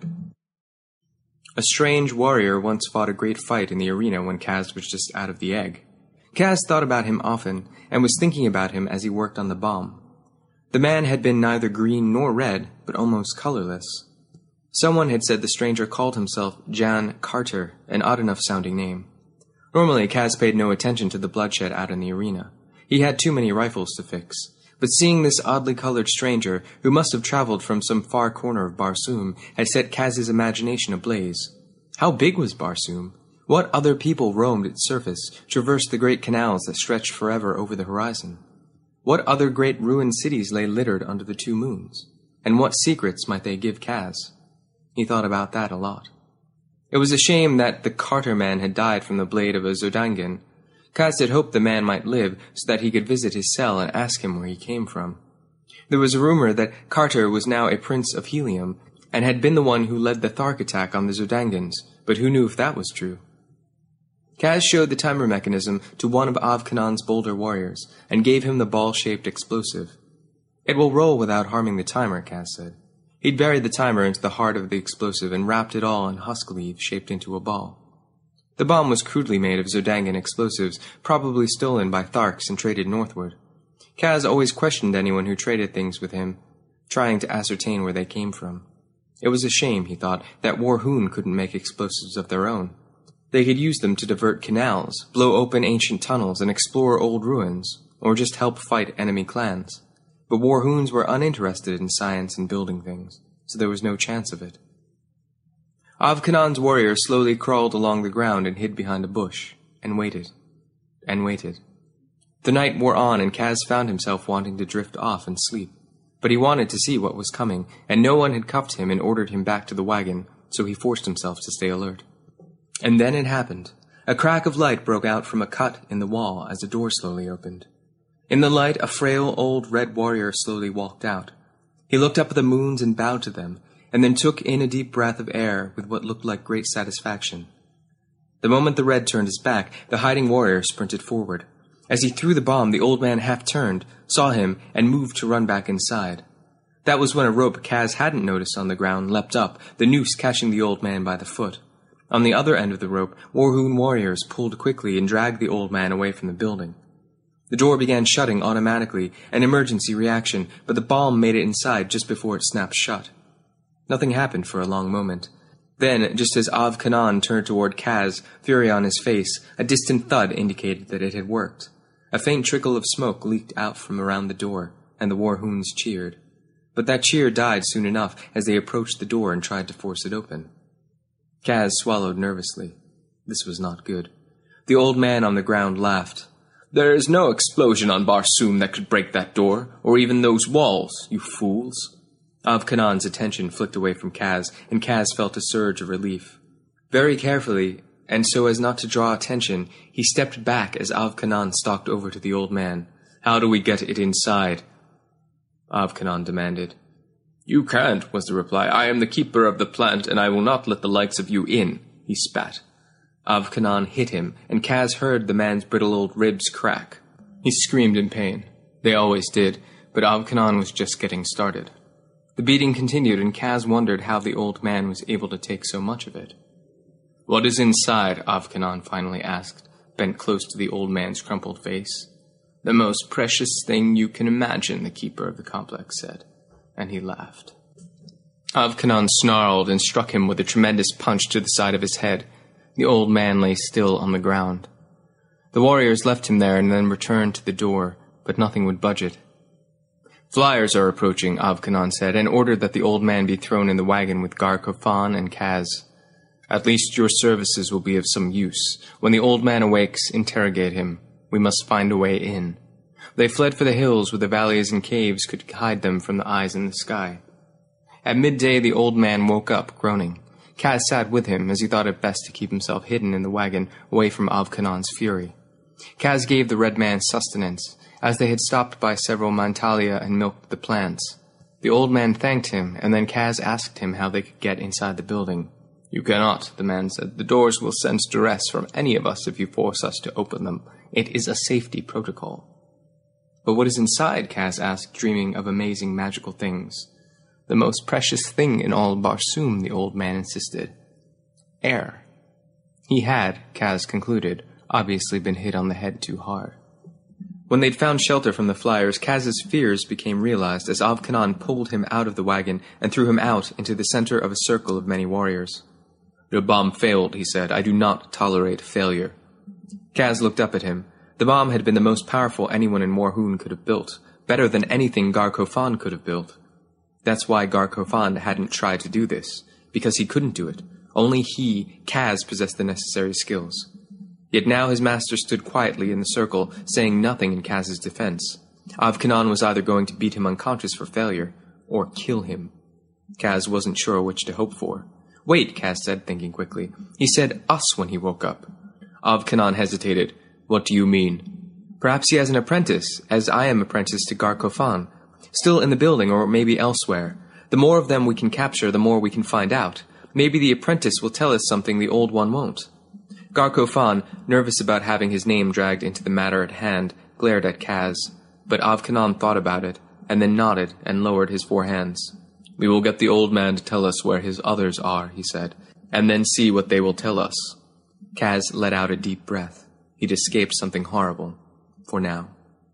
A strange warrior once fought a great fight in the arena when Kaz was just out of the egg. Kaz thought about him often, and was thinking about him as he worked on the bomb. The man had been neither green nor red, but almost colorless. Someone had said the stranger called himself Jan Carter, an odd enough sounding name. Normally, Kaz paid no attention to the bloodshed out in the arena. He had too many rifles to fix. But seeing this oddly colored stranger, who must have traveled from some far corner of Barsoom, had set Kaz's imagination ablaze. How big was Barsoom? What other people roamed its surface, traversed the great canals that stretched forever over the horizon? What other great ruined cities lay littered under the two moons? And what secrets might they give Kaz? He thought about that a lot. It was a shame that the Carter man had died from the blade of a Zodangan. Kaz had hoped the man might live so that he could visit his cell and ask him where he came from. There was a rumor that Carter was now a prince of Helium, and had been the one who led the Thark attack on the Zodangans, but who knew if that was true? Kaz showed the timer mechanism to one of Av Kanan's bolder warriors, and gave him the ball-shaped explosive. It will roll without harming the timer, Kaz said. He'd buried the timer into the heart of the explosive and wrapped it all in husk leaves shaped into a ball. The bomb was crudely made of Zodangan explosives, probably stolen by Tharks and traded northward. Kaz always questioned anyone who traded things with him, trying to ascertain where they came from. It was a shame, he thought, that Warhoon couldn't make explosives of their own. They could use them to divert canals, blow open ancient tunnels, and explore old ruins, or just help fight enemy clans. But Warhoons were uninterested in science and building things, so there was no chance of it. Av Kanan's warrior slowly crawled along the ground and hid behind a bush, and waited, and waited. The night wore on, and Kaz found himself wanting to drift off and sleep. But he wanted to see what was coming, and no one had cuffed him and ordered him back to the wagon, so he forced himself to stay alert. And then it happened. A crack of light broke out from a cut in the wall as a door slowly opened. In the light, a frail old red warrior slowly walked out. He looked up at the moons and bowed to them, and then took in a deep breath of air with what looked like great satisfaction. The moment the red turned his back, the hiding warrior sprinted forward. As he threw the bomb, the old man half turned, saw him, and moved to run back inside. That was when a rope Kaz hadn't noticed on the ground leapt up, the noose catching the old man by the foot. On the other end of the rope, Warhoon warriors pulled quickly and dragged the old man away from the building. The door began shutting automatically, an emergency reaction, but the bomb made it inside just before it snapped shut. Nothing happened for a long moment. Then, just as Av Kanan turned toward Kaz, fury on his face, a distant thud indicated that it had worked. A faint trickle of smoke leaked out from around the door, and the Warhoons cheered. But that cheer died soon enough as they approached the door and tried to force it open. Kaz swallowed nervously. This was not good. The old man on the ground laughed. "There is no explosion on Barsoom that could break that door, or even those walls, you fools." Av Kanan's attention flicked away from Kaz, and Kaz felt a surge of relief. Very carefully, and so as not to draw attention, he stepped back as Av Kanan stalked over to the old man. "How do we get it inside?" Av Kanan demanded. "You can't," was the reply. "I am the keeper of the plant, and I will not let the likes of you in," he spat. Av Kanan hit him, and Kaz heard the man's brittle old ribs crack. He screamed in pain. They always did, but Av Kanan was just getting started. The beating continued, and Kaz wondered how the old man was able to take so much of it. "What is inside?" Av Kanan finally asked, bent close to the old man's crumpled face. "The most precious thing you can imagine," the keeper of the complex said, and he laughed. Av Kanan snarled and struck him with a tremendous punch to the side of his head. The old man lay still on the ground. The warriors left him there and then returned to the door, but nothing would budge it. "Flyers are approaching," Av Kanan said, and ordered that the old man be thrown in the wagon with Gar Kofan and Kaz. "At least your services will be of some use. When the old man awakes, interrogate him. We must find a way in." They fled for the hills where the valleys and caves could hide them from the eyes in the sky. At midday, the old man woke up, groaning. Kaz sat with him, as he thought it best to keep himself hidden in the wagon, away from Av Kanan's fury. Kaz gave the red man sustenance, as they had stopped by several Mantalia and milked the plants. The old man thanked him, and then Kaz asked him how they could get inside the building. "You cannot," the man said. "The doors will sense duress from any of us if you force us to open them. It is a safety protocol." "But what is inside?" Kaz asked, dreaming of amazing magical things. "The most precious thing in all Barsoom," the old man insisted. "Air." He had, Kaz concluded, obviously been hit on the head too hard. When they'd found shelter from the flyers, Kaz's fears became realized as Av Kanan pulled him out of the wagon and threw him out into the center of a circle of many warriors. "Your bomb failed," he said. "I do not tolerate failure." Kaz looked up at him. The bomb had been the most powerful anyone in Warhoon could have built, better than anything Gar Kofan could have built. That's why Gar Kofan hadn't tried to do this, because he couldn't do it. Only he, Kaz, possessed the necessary skills. Yet now his master stood quietly in the circle, saying nothing in Kaz's defense. Av Kanan was either going to beat him unconscious for failure, or kill him. Kaz wasn't sure which to hope for. "Wait," Kaz said, thinking quickly. "He said us when he woke up." Av Kanan hesitated. "What do you mean?" "Perhaps he has an apprentice, as I am apprentice to Gar Kofan. Still in the building, or maybe elsewhere. The more of them we can capture, the more we can find out. Maybe the apprentice will tell us something the old one won't." Gar Kofan, nervous about having his name dragged into the matter at hand, glared at Kaz. But Av Kanan thought about it, and then nodded and lowered his four hands. "We will get the old man to tell us where his others are," he said, "and then see what they will tell us." Kaz let out a deep breath. He'd escaped something horrible. For now.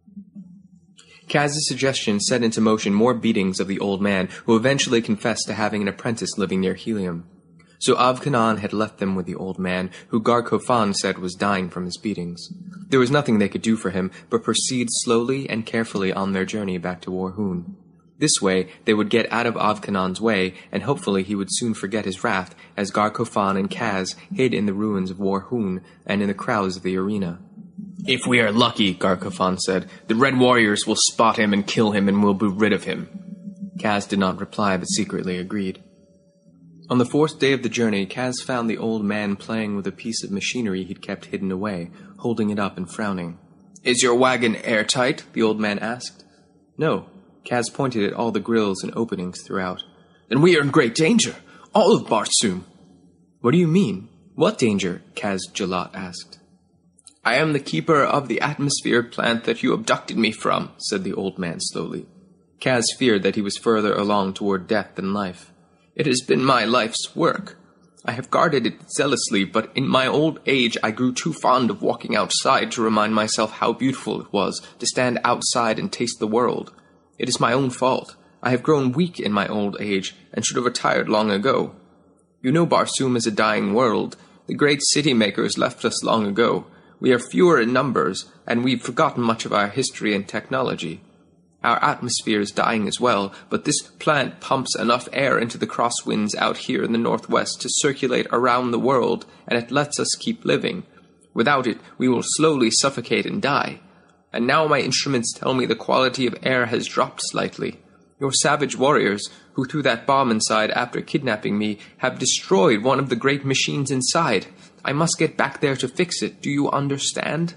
Kaz's suggestion set into motion more beatings of the old man, who eventually confessed to having an apprentice living near Helium. So Av Kanan had left them with the old man, who Gar Kofan said was dying from his beatings. There was nothing they could do for him but proceed slowly and carefully on their journey back to Warhoon. This way, they would get out of Av Kanan's way, and hopefully he would soon forget his wrath as Gar Kofan and Kaz hid in the ruins of Warhoon and in the crowds of the arena. "If we are lucky," Gar Kofan said, "the Red Warriors will spot him and kill him and we'll be rid of him." Kaz did not reply but secretly agreed. On the fourth day of the journey, Kaz found the old man playing with a piece of machinery he'd kept hidden away, holding it up and frowning. "Is your wagon airtight?" the old man asked. "No." Kaz pointed at all the grills and openings throughout. "Then we are in great danger! All of Barsoom!" "What do you mean? What danger?" Kaz Jalat asked. "I am the keeper of the atmosphere plant that you abducted me from," said the old man slowly. Kaz feared that he was further along toward death than life. "It has been my life's work. I have guarded it zealously, but in my old age I grew too fond of walking outside to remind myself how beautiful it was to stand outside and taste the world. It is my own fault. I have grown weak in my old age, and should have retired long ago." You know Barsoom is a dying world. The great city makers left us long ago. We are fewer in numbers, and we've forgotten much of our history and technology. Our atmosphere is dying as well, but this plant pumps enough air into the crosswinds out here in the northwest to circulate around the world, and it lets us keep living. Without it, we will slowly suffocate and die. And now my instruments tell me the quality of air has dropped slightly. Your savage warriors, who threw that bomb inside after kidnapping me, have destroyed one of the great machines inside. I must get back there to fix it. Do you understand?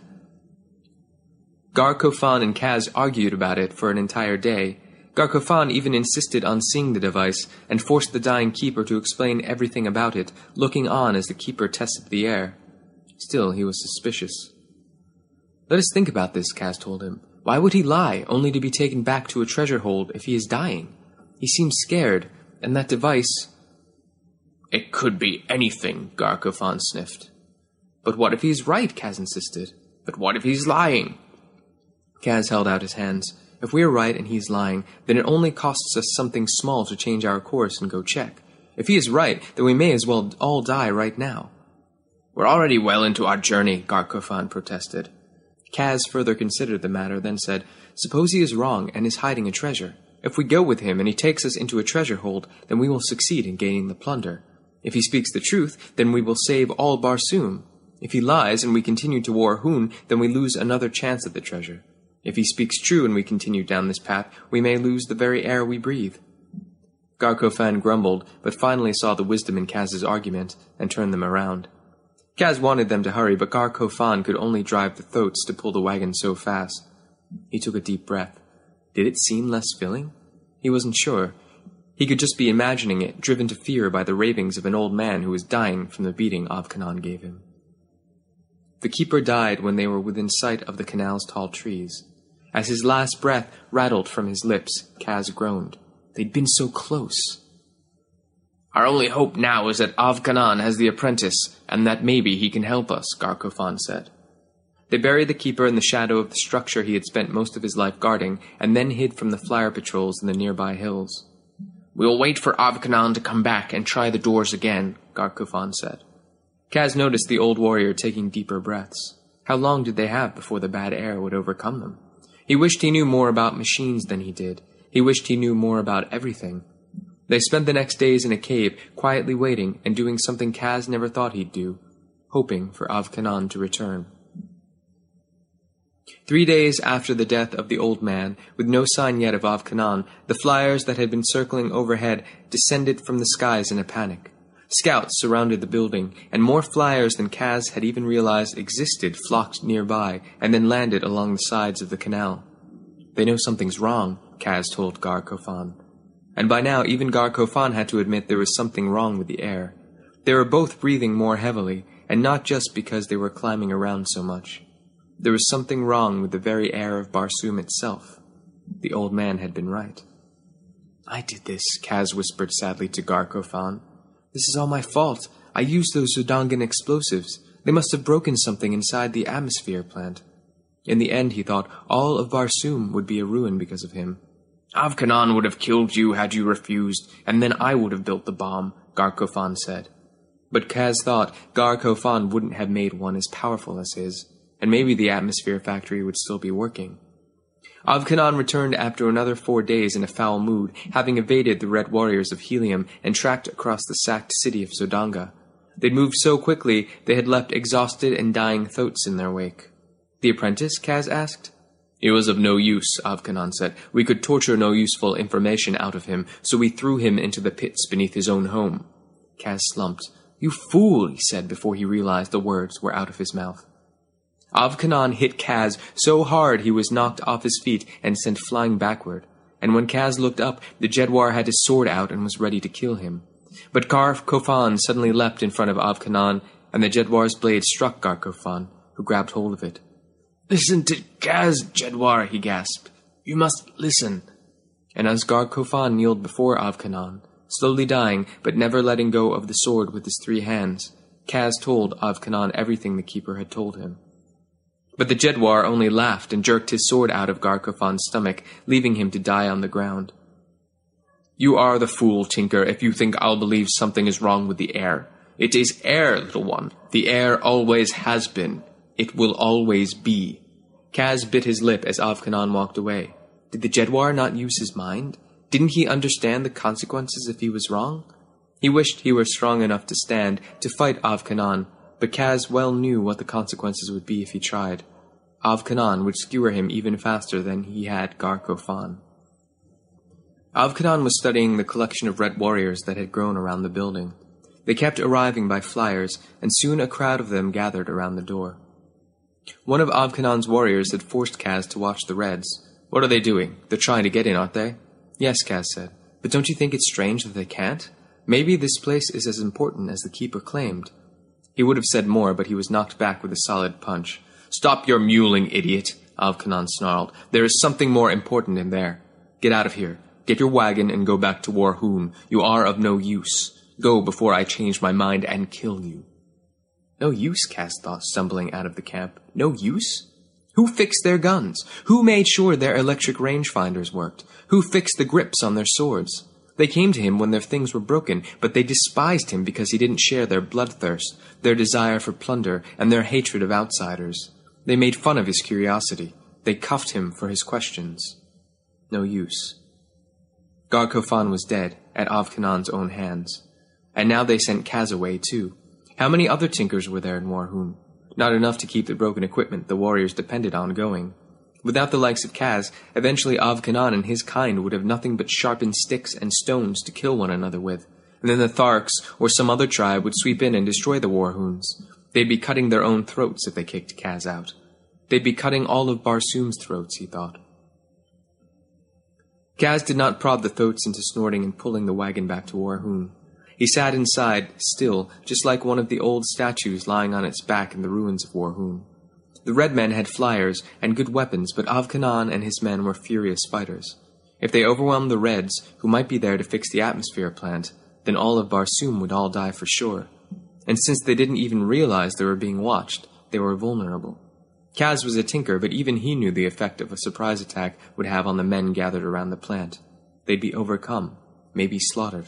Gar-Kofan and Kaz argued about it for an entire day. Gar-Kofan even insisted on seeing the device and forced the dying keeper to explain everything about it, looking on as the keeper tested the air. Still, he was suspicious. Let us think about this, Kaz told him. Why would he lie, only to be taken back to a treasure hold if he is dying? He seems scared, and that device... It could be anything, Gar-Kofan sniffed. But what if he's right, Kaz insisted. But what if he's lying? Kaz held out his hands. If we are right and he's lying, then it only costs us something small to change our course and go check. If he is right, then we may as well all die right now. We're already well into our journey, Gar-Kofan protested. Kaz further considered the matter, then said, Suppose he is wrong and is hiding a treasure. If we go with him and he takes us into a treasure hold, then we will succeed in gaining the plunder. If he speaks the truth, then we will save all Barsoom. If he lies and we continue to War Hoon, then we lose another chance at the treasure. If he speaks true and we continue down this path, we may lose the very air we breathe. Gar-Kofan grumbled, but finally saw the wisdom in Kaz's argument and turned them around. Kaz wanted them to hurry, but Gar-Kofan could only drive the thoats to pull the wagon so fast. He took a deep breath. Did it seem less filling? He wasn't sure. He could just be imagining it, driven to fear by the ravings of an old man who was dying from the beating Avkanan gave him. The keeper died when they were within sight of the canal's tall trees. As his last breath rattled from his lips, Kaz groaned. They'd been so close. Our only hope now is that Avkanan has the apprentice, and that maybe he can help us, Gar-Kofan said. They buried the keeper in the shadow of the structure he had spent most of his life guarding, and then hid from the flyer patrols in the nearby hills. We'll wait for Avkanan to come back and try the doors again, Gar-Kofan said. Kaz noticed the old warrior taking deeper breaths. How long did they have before the bad air would overcome them? He wished he knew more about machines than he did. He wished he knew more about everything. They spent the next days in a cave, quietly waiting and doing something Kaz never thought he'd do, hoping for Avkanan to return. Three days after the death of the old man, with no sign yet of Avkanan, the flyers that had been circling overhead descended from the skies in a panic. Scouts surrounded the building, and more flyers than Kaz had even realized existed flocked nearby and then landed along the sides of the canal. They know something's wrong, Kaz told Gar-Kofan. And by now even Gar-Kofan had to admit there was something wrong with the air. They were both breathing more heavily, and not just because they were climbing around so much. There was something wrong with the very air of Barsoom itself. The old man had been right. I did this, Kaz whispered sadly to Gar-Kofan. This is all my fault. I used those Zodangan explosives. They must have broken something inside the atmosphere plant. In the end, he thought, all of Barsoom would be a ruin because of him. Avkanan would have killed you had you refused, and then I would have built the bomb, Gar-Kofan said. But Kaz thought Gar-Kofan wouldn't have made one as powerful as his, and maybe the atmosphere factory would still be working. Avkanan returned after another four days in a foul mood, having evaded the Red Warriors of Helium and tracked across the sacked city of Zodanga. They'd moved so quickly they had left exhausted and dying thoats in their wake. The apprentice? Kaz asked. It was of no use, Avkanan said. We could torture no useful information out of him, so we threw him into the pits beneath his own home. Kaz slumped. You fool, he said before he realized the words were out of his mouth. Avkanan hit Kaz so hard he was knocked off his feet and sent flying backward, and when Kaz looked up, the Jedwar had his sword out and was ready to kill him. But Gar-Kofan suddenly leapt in front of Avkanan, and the Jedwar's blade struck Gar-Kofan, who grabbed hold of it. Listen to Kaz, Jedwar, he gasped. You must listen. And as Gar-Kofan kneeled before Avkanan, slowly dying but never letting go of the sword with his three hands, Kaz told Avkanan everything the keeper had told him. But the Jedwar only laughed and jerked his sword out of Gar-Kofan's stomach, leaving him to die on the ground. You are the fool, Tinker, if you think I'll believe something is wrong with the air. It is air, little one. The air always has been. It will always be. Kaz bit his lip as Avkanan walked away. Did the Jedwar not use his mind? Didn't he understand the consequences if he was wrong? He wished he were strong enough to stand, to fight Avkanan, but Kaz well knew what the consequences would be if he tried. Avkanan would skewer him even faster than he had Gar-Kofan. Avkanan was studying the collection of red warriors that had grown around the building. They kept arriving by flyers, and soon a crowd of them gathered around the door. One of Avkanan's warriors had forced Kaz to watch the Reds. What are they doing? They're trying to get in, aren't they? Yes, Kaz said. But don't you think it's strange that they can't? Maybe this place is as important as the Keeper claimed. He would have said more, but he was knocked back with a solid punch. Stop your mewling, idiot, Avkanan snarled. There is something more important in there. Get out of here. Get your wagon and go back to Warhoon. You are of no use. Go before I change my mind and kill you. No use, Kaz thought, stumbling out of the camp. No use? Who fixed their guns? Who made sure their electric rangefinders worked? Who fixed the grips on their swords? They came to him when their things were broken, but they despised him because he didn't share their bloodthirst, their desire for plunder, and their hatred of outsiders. They made fun of his curiosity. They cuffed him for his questions. No use. Gar-Kofan was dead, at Avkanan's own hands. And now they sent Kaz away, too. How many other Tinkers were there in Warhoon? Not enough to keep the broken equipment the warriors depended on going. Without the likes of Kaz, eventually Avkanan and his kind would have nothing but sharpened sticks and stones to kill one another with. And then the Tharks or some other tribe would sweep in and destroy the Warhoons. They'd be cutting their own throats if they kicked Kaz out. They'd be cutting all of Barsoom's throats, he thought. Kaz did not prod the thoats into snorting and pulling the wagon back to Warhoon. He sat inside, still, just like one of the old statues lying on its back in the ruins of Warhoon. The red men had flyers and good weapons, but Avkanan and his men were furious fighters. If they overwhelmed the Reds, who might be there to fix the atmosphere plant, then all of Barsoom would all die for sure. And since they didn't even realize they were being watched, they were vulnerable. Kaz was a tinker, but even he knew the effect of a surprise attack would have on the men gathered around the plant. They'd be overcome, maybe slaughtered.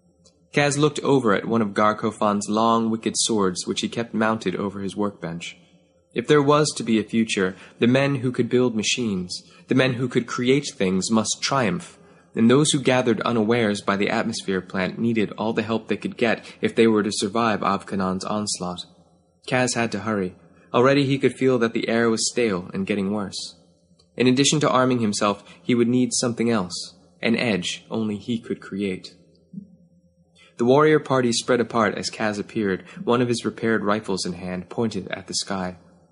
Kaz looked over at one of Gar-Kofan's long, wicked swords, which he kept mounted over his workbench. If there was to be a future, the men who could build machines, the men who could create things, must triumph, and those who gathered unawares by the atmosphere plant needed all the help they could get if they were to survive Avkanan's onslaught. Kaz had to hurry. Already he could feel that the air was stale and getting worse. In addition to arming himself, he would need something else, an edge only he could create. The warrior party spread apart as Kaz appeared, one of his repaired rifles in hand, pointed at the sky.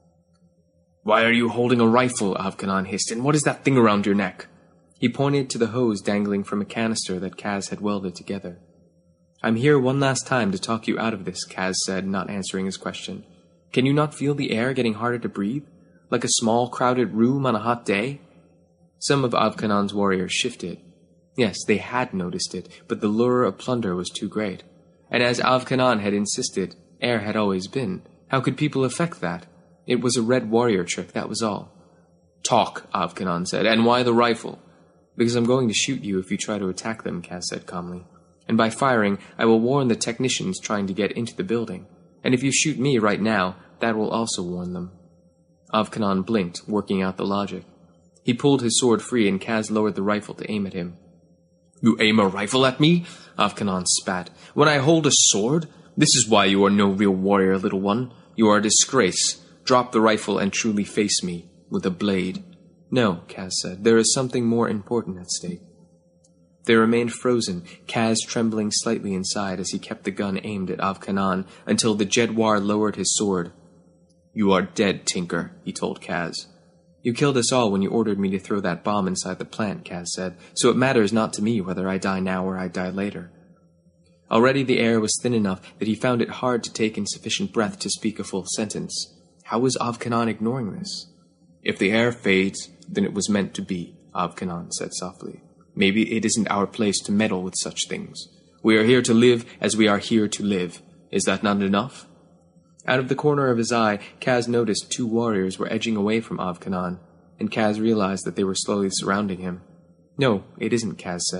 "Why are you holding a rifle?" Avkanan hissed, "and what is that thing around your neck?" He pointed to the hose dangling from a canister that Kaz had welded together. "I'm here one last time to talk you out of this," Kaz said, not answering his question. "Can you not feel the air getting harder to breathe? Like a small, crowded room on a hot day?" Some of Avkanan's warriors shifted. Yes, they had noticed it, but the lure of plunder was too great. And as Avkanan had insisted, air had always been. How could people affect that? It was a red warrior trick, that was all. "Talk," Avkanan said, "and why the rifle?" "Because I'm going to shoot you if you try to attack them," Kaz said calmly. "And by firing, I will warn the technicians trying to get into the building. And if you shoot me right now, that will also warn them." Avkanan blinked, working out the logic. He pulled his sword free, and Kaz lowered the rifle to aim at him. "You aim a rifle at me?" Avkanan spat. "When I hold a sword? This is why you are no real warrior, little one. You are a disgrace. Drop the rifle and truly face me, with a blade." "No," Kaz said. "There is something more important at stake." They remained frozen, Kaz trembling slightly inside as he kept the gun aimed at Avkanan until the Jedwar lowered his sword. "You are dead, Tinker," he told Kaz. "You killed us all when you ordered me to throw that bomb inside the plant," Kaz said, "so it matters not to me whether I die now or I die later." Already the air was thin enough that he found it hard to take in sufficient breath to speak a full sentence. How was Avkanan ignoring this? "If the air fades, then it was meant to be," Avkanan said softly. "Maybe it isn't our place to meddle with such things. We are here to live as we are here to live. Is that not enough?" Out of the corner of his eye, Kaz noticed two warriors were edging away from Avkanan, and Kaz realized that they were slowly surrounding him. "No, it isn't," Kaz said.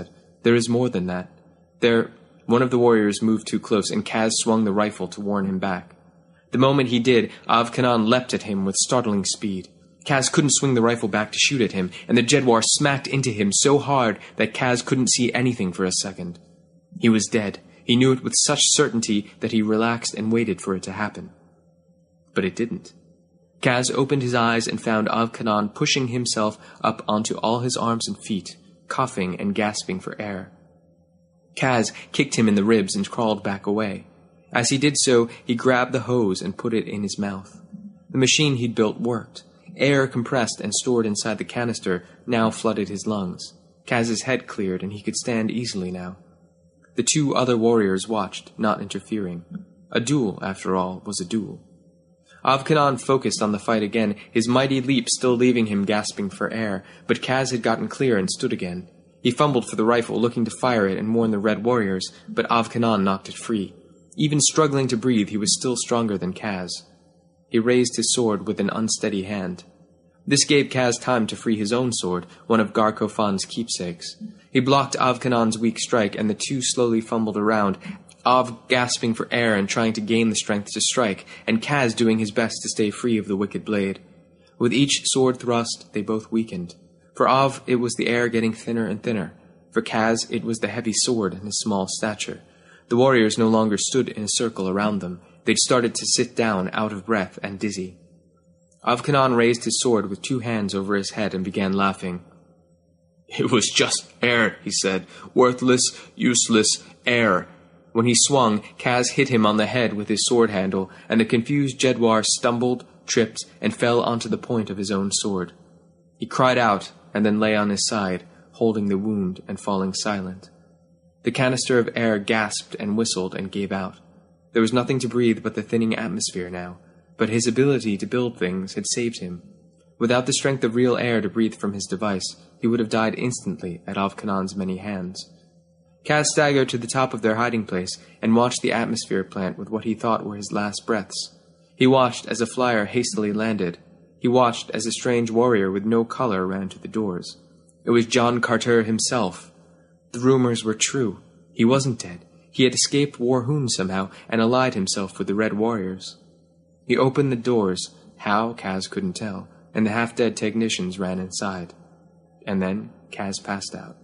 There is more than that. There, one of the warriors moved too close, and Kaz swung the rifle to warn him back. The moment he did, Av-Kanan leapt at him with startling speed. Kaz couldn't swing the rifle back to shoot at him, and the Jedwar smacked into him so hard that Kaz couldn't see anything for a second. He was dead. He knew it with such certainty that he relaxed and waited for it to happen. But it didn't. Kaz opened his eyes and found Av-Kanan pushing himself up onto all his arms and feet, coughing and gasping for air. Kaz kicked him in the ribs and crawled back away. As he did so, he grabbed the hose and put it in his mouth. The machine he'd built worked. Air compressed and stored inside the canister now flooded his lungs. Kaz's head cleared and he could stand easily now. The two other warriors watched, not interfering. A duel, after all, was a duel. Av-Kanan focused on the fight again, his mighty leap still leaving him gasping for air, but Kaz had gotten clear and stood again. He fumbled for the rifle, looking to fire it and warn the Red Warriors, but Av-Kanan knocked it free. Even struggling to breathe, he was still stronger than Kaz. He raised his sword with an unsteady hand. This gave Kaz time to free his own sword, one of Gar-Kofan's keepsakes. He blocked Av-Kanan's weak strike, and the two slowly fumbled around, Av gasping for air and trying to gain the strength to strike, and Kaz doing his best to stay free of the wicked blade. With each sword thrust, they both weakened. For Av, it was the air getting thinner and thinner. For Kaz, it was the heavy sword and his small stature. The warriors no longer stood in a circle around them. They'd started to sit down, out of breath and dizzy. Av-Kanan raised his sword with two hands over his head and began laughing. "It was just air," he said. "Worthless, useless air." When he swung, Kaz hit him on the head with his sword handle, and the confused Jedwar stumbled, tripped, and fell onto the point of his own sword. He cried out, and then lay on his side, holding the wound and falling silent. The canister of air gasped and whistled and gave out. There was nothing to breathe but the thinning atmosphere now, but his ability to build things had saved him. Without the strength of real air to breathe from his device, he would have died instantly at Av-Kanan's many hands. Kaz staggered to the top of their hiding place and watched the atmosphere plant with what he thought were his last breaths. He watched as a flyer hastily landed. He watched as a strange warrior with no color ran to the doors. It was John Carter himself. The rumors were true. He wasn't dead. He had escaped Warhoon somehow and allied himself with the Red Warriors. He opened the doors, how, Kaz couldn't tell, and the half-dead technicians ran inside. And then Kaz passed out.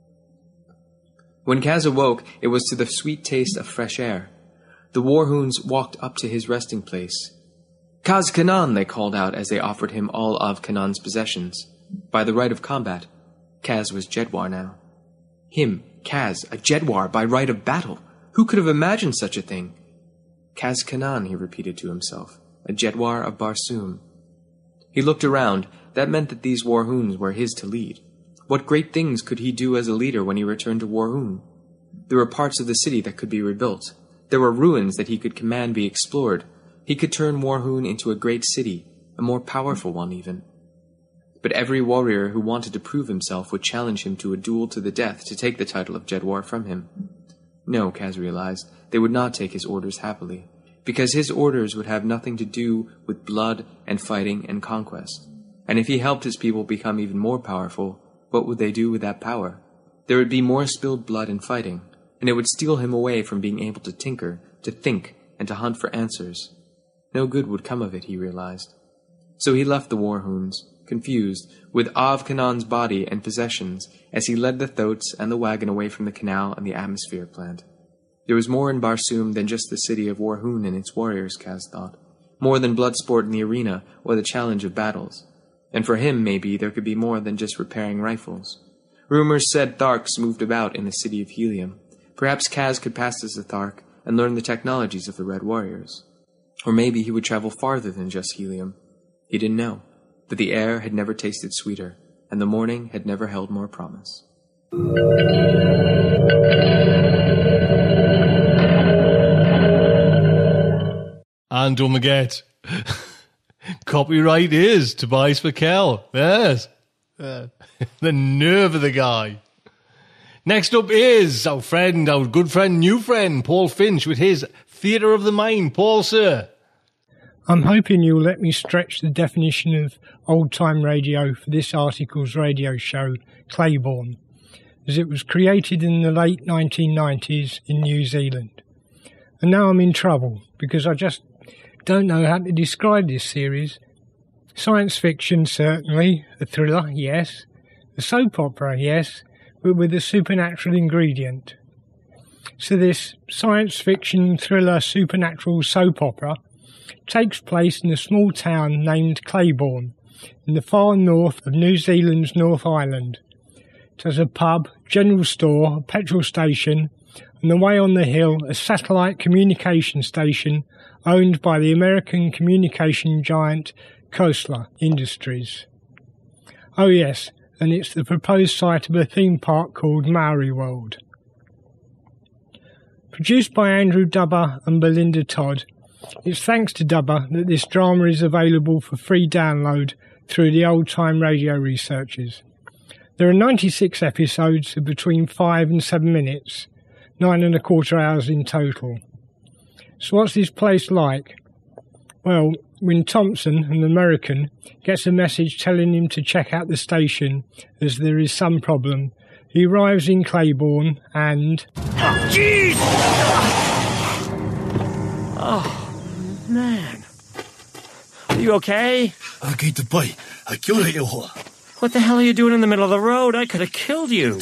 When Kaz awoke, it was to the sweet taste of fresh air. The Warhoons walked up to his resting place. "Kaz-Kanan," they called out as they offered him all of Kanan's possessions. By the right of combat, Kaz was Jedwar now. Him, Kaz, a Jedwar by right of battle. Who could have imagined such a thing? Kaz-Kanan, he repeated to himself, a Jedwar of Barsoom. He looked around. That meant that these Warhoons were his to lead. What great things could he do as a leader when he returned to Warhoon? There were parts of the city that could be rebuilt. There were ruins that he could command be explored. He could turn Warhoon into a great city, a more powerful one even. But every warrior who wanted to prove himself would challenge him to a duel to the death to take the title of Jedwar from him. No, Kaz realized, they would not take his orders happily, because his orders would have nothing to do with blood and fighting and conquest. And if he helped his people become even more powerful, what would they do with that power? There would be more spilled blood and fighting, and it would steal him away from being able to tinker, to think, and to hunt for answers. No good would come of it, he realized. So he left the Warhoons, confused, with Av-Kanan's body and possessions, as he led the thoats and the wagon away from the canal and the atmosphere plant. There was more in Barsoom than just the city of Warhoon and its warriors, Kaz thought. More than blood sport in the arena or the challenge of battles. And for him, maybe, there could be more than just repairing rifles. Rumors said Tharks moved about in the city of Helium. Perhaps Kaz could pass as a Thark and learn the technologies of the Red Warriors. Or maybe he would travel farther than just Helium. He didn't know. But the air had never tasted sweeter, and the morning had never held more promise. And don't forget, copyright is Tobias Bakel. Yes. Uh, the nerve of the guy. Next up is our friend, our good friend, new friend, Paul Finch, with his Theatre of the Mind. Paul, sir. I'm hoping you'll let me stretch the definition of old-time radio for this article's radio show, Claiborne. as it was created in the late nineteen nineties in New Zealand. And now I'm in trouble because I just don't know how to describe this series. Science fiction, certainly. A thriller, yes. A soap opera, yes, but with a supernatural ingredient. So this science fiction thriller supernatural soap opera takes place in a small town named Claiborne, in the far north of New Zealand's North Island. It has a pub, general store, a petrol station, and away on the hill a satellite communication station owned by the American communication giant Khosla Industries. Oh yes, and it's the proposed site of a theme park called Maori World. Produced by Andrew Dubber and Belinda Todd, it's thanks to Dubber that this drama is available for free download through the Old Time Radio researchers. There are ninety-six episodes of between five and seven minutes, nine and a quarter hours in total. So what's this place like? Well, when Thompson, an American, gets a message telling him to check out the station as there is some problem, he arrives in Claiborne and... Oh, jeez! Oh, man. Are you okay? What the hell are you doing in the middle of the road? I could have killed you.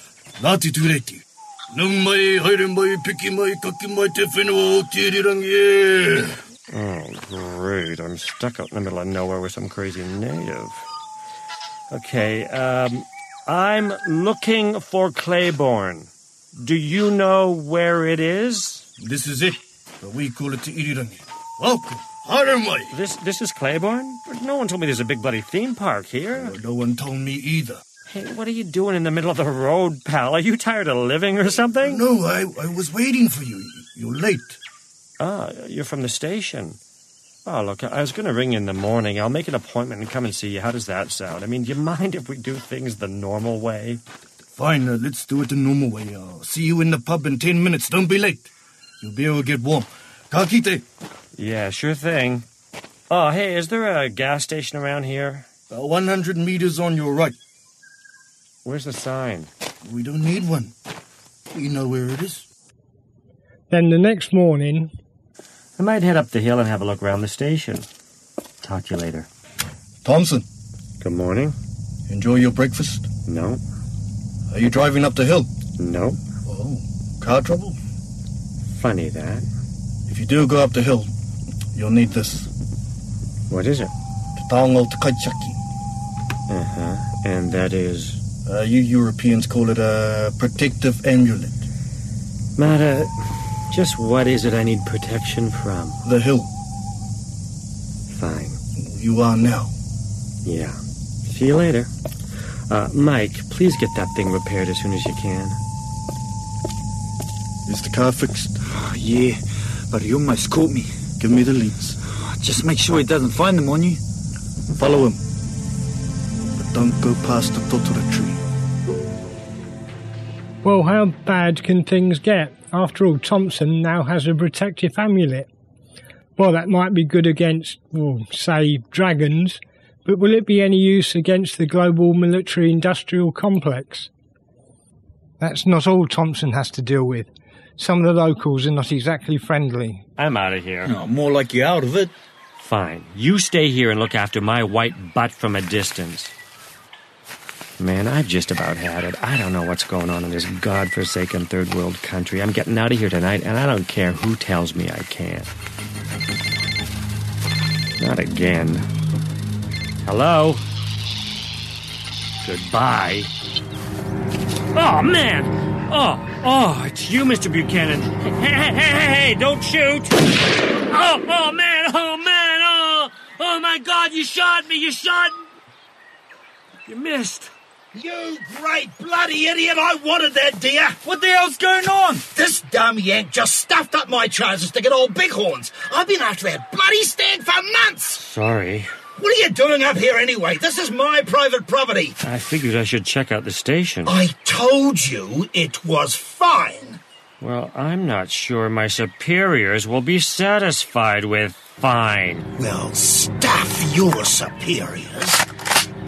Oh, great. I'm stuck out in the middle of nowhere with some crazy native. Okay, um, I'm looking for Claiborne. Do you know where it is? This is it. We call it Irirangi. Welcome. Haramai. This this is Claiborne? No one told me there's a big bloody theme park here. Well, no one told me either. Hey, what are you doing in the middle of the road, pal? Are you tired of living or something? No, I, I was waiting for you. You're late. Ah, you're from the station. Oh, look, I was going to ring you in the morning. I'll make an appointment and come and see you. How does that sound? I mean, do you mind if we do things the normal way? Fine, uh, let's do it the normal way. I'll see you in the pub in ten minutes. Don't be late. You'll be able to get warm. Kakite. Yeah, sure thing. Oh, hey, is there a gas station around here? About one hundred meters on your right. Where's the sign? We don't need one. We know where it is. Then the next morning... I might head up the hill and have a look around the station. Talk to you later. Thompson. Good morning. Enjoy your breakfast? No. Are you driving up the hill? No. Oh, car trouble? Funny that. If you do go up the hill, you'll need this. What is it? The Taongo Takaichaki. Uh-huh. And that is? Uh, you Europeans call it a protective amulet. Mata, just what is it I need protection from? The hill. Fine. You are now. Yeah. See you later. Uh, Mike, please get that thing repaired as soon as you can. Is the car fixed? Oh, yeah, but he almost caught me. Give me the leads. Just make sure he doesn't find them on you. Follow him. But don't go past the totara tree. Well, how bad can things get? After all, Thompson now has a protective amulet. Well, that might be good against, well, say, dragons, but will it be any use against the global military-industrial complex? That's not all Thompson has to deal with. Some of the locals are not exactly friendly. I'm out of here. No, more like you're out of it. Fine. You stay here and look after my white butt from a distance. Man, I've just about had it. I don't know what's going on in this godforsaken third world country. I'm getting out of here tonight, and I don't care who tells me I can't. Not again. Hello? Goodbye. Oh, man! Oh, oh, it's you, Mister Buchanan. Hey, hey, hey, hey, hey, don't shoot! Oh, oh, man, oh, man, oh! Oh, my God, you shot me, you shot me! You missed. You great bloody idiot, I wanted that deer. What the hell's going on? This dumb yank just stuffed up my trousers to get old bighorns. I've been after that bloody stag for months. Sorry. What are you doing up here anyway? This is my private property. I figured I should check out the station. I told you it was fine. Well, I'm not sure my superiors will be satisfied with fine. Well, stuff your superiors.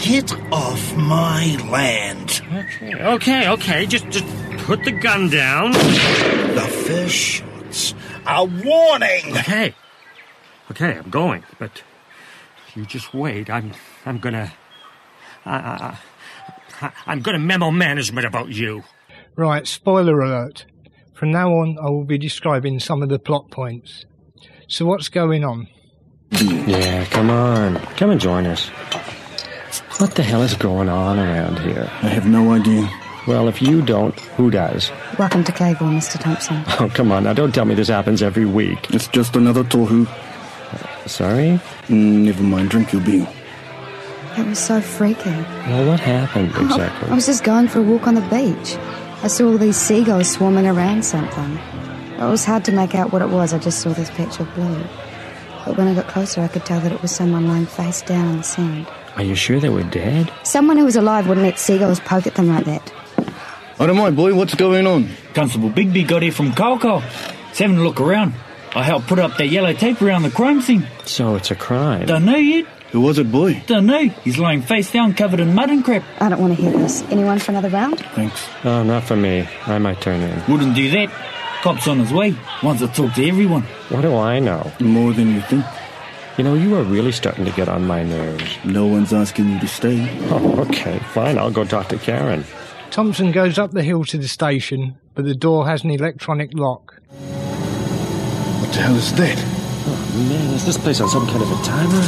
Get off my land. Okay, okay, okay. Just, just put the gun down. The first shots are warning. Okay. Okay, I'm going, but you just wait. I'm, I'm gonna, uh, I'm gonna memo management about you. Right, spoiler alert. From now on, I will be describing some of the plot points. So what's going on? Yeah, come on. Come and join us. What the hell is going on around here? I have no idea. Well, if you don't, who does? Welcome to Claiborne, Mister Thompson. Oh, come on. Now, don't tell me this happens every week. It's just another tohu. Uh, sorry? Mm, never mind. Drink your beer. It was so freaky. Well, what happened exactly? I was just going for a walk on the beach. I saw all these seagulls swarming around something. It was hard to make out what it was. I just saw this patch of blue. But when I got closer, I could tell that it was someone lying face down on the sand. Are you sure they were dead? Someone who was alive wouldn't let seagulls poke at them like that. I don't mind, boy. What's going on? Constable Bigby got here from Kalko. He's having a look around. I helped put up that yellow tape around the crime scene. So it's a crime? Don't know yet. Who was it, boy? Don't know. He's lying face down, covered in mud and crap. I don't want to hear this. Anyone for another round? Thanks. Oh, not for me. I might turn in. Wouldn't do that. Cop's on his way. Wants to talk to everyone. What do I know? More than you think. You know, you are really starting to get on my nerves. No one's asking you to stay. Oh, okay, fine. I'll go talk to Karen. Thompson goes up the hill to the station, but the door has an electronic lock. What the hell is that? Oh, man, is this place on some kind of a timer?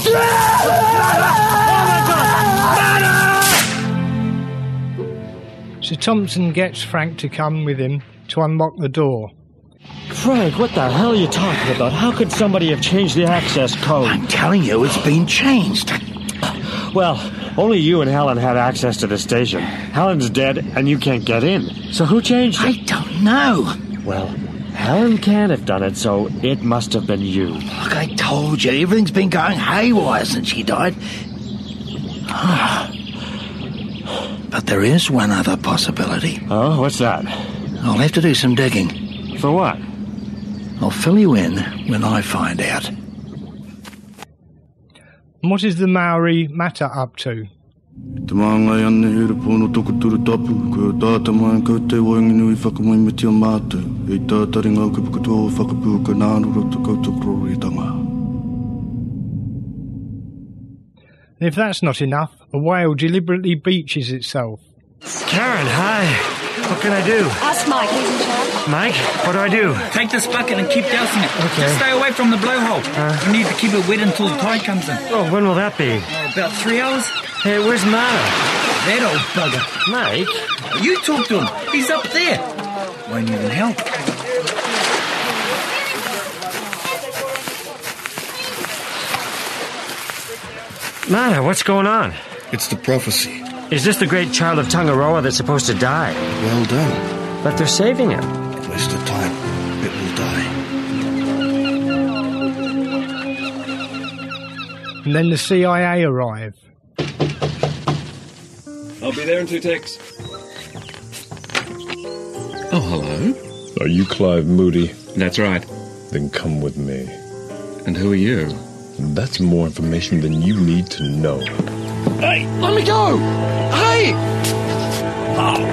So Thompson gets Frank to come with him to unlock the door. Frank, what the hell are you talking about? How could somebody have changed the access code? I'm telling you, it's been changed. Well, only you and Helen had access to the station. Helen's dead, and you can't get in. So who changed it? I don't know. Well, Helen can't have done it, so it must have been you. Look, I told you, everything's been going haywire since she died. But there is one other possibility. Oh, what's that? I'll have to do some digging. For what? I'll fill you in when I find out. And what is the Maori Mata up to? And if that's not enough, a whale deliberately beaches itself. Karen, hi. What can I do? Ask Mike, he's in charge. Mike, what do I do? Take this bucket and keep dousing it. Okay. Just stay away from the blowhole. Uh, we need to keep it wet until the tide comes in. Oh, when will that be? Oh, about three hours. Hey, where's Mata? That old bugger. Mike? You talk to him. He's up there. Won't even help. Mata, what's going on? It's the prophecy. Is this the great child of Tangaroa that's supposed to die? Well done. But they're saving him. Waste of time. It will die. And then the C I A arrive. I'll be there in two ticks. Oh, hello. Are you Clive Moody? That's right. Then come with me. And who are you? That's more information than you need to know. Hey, let me go! Hey! Oh.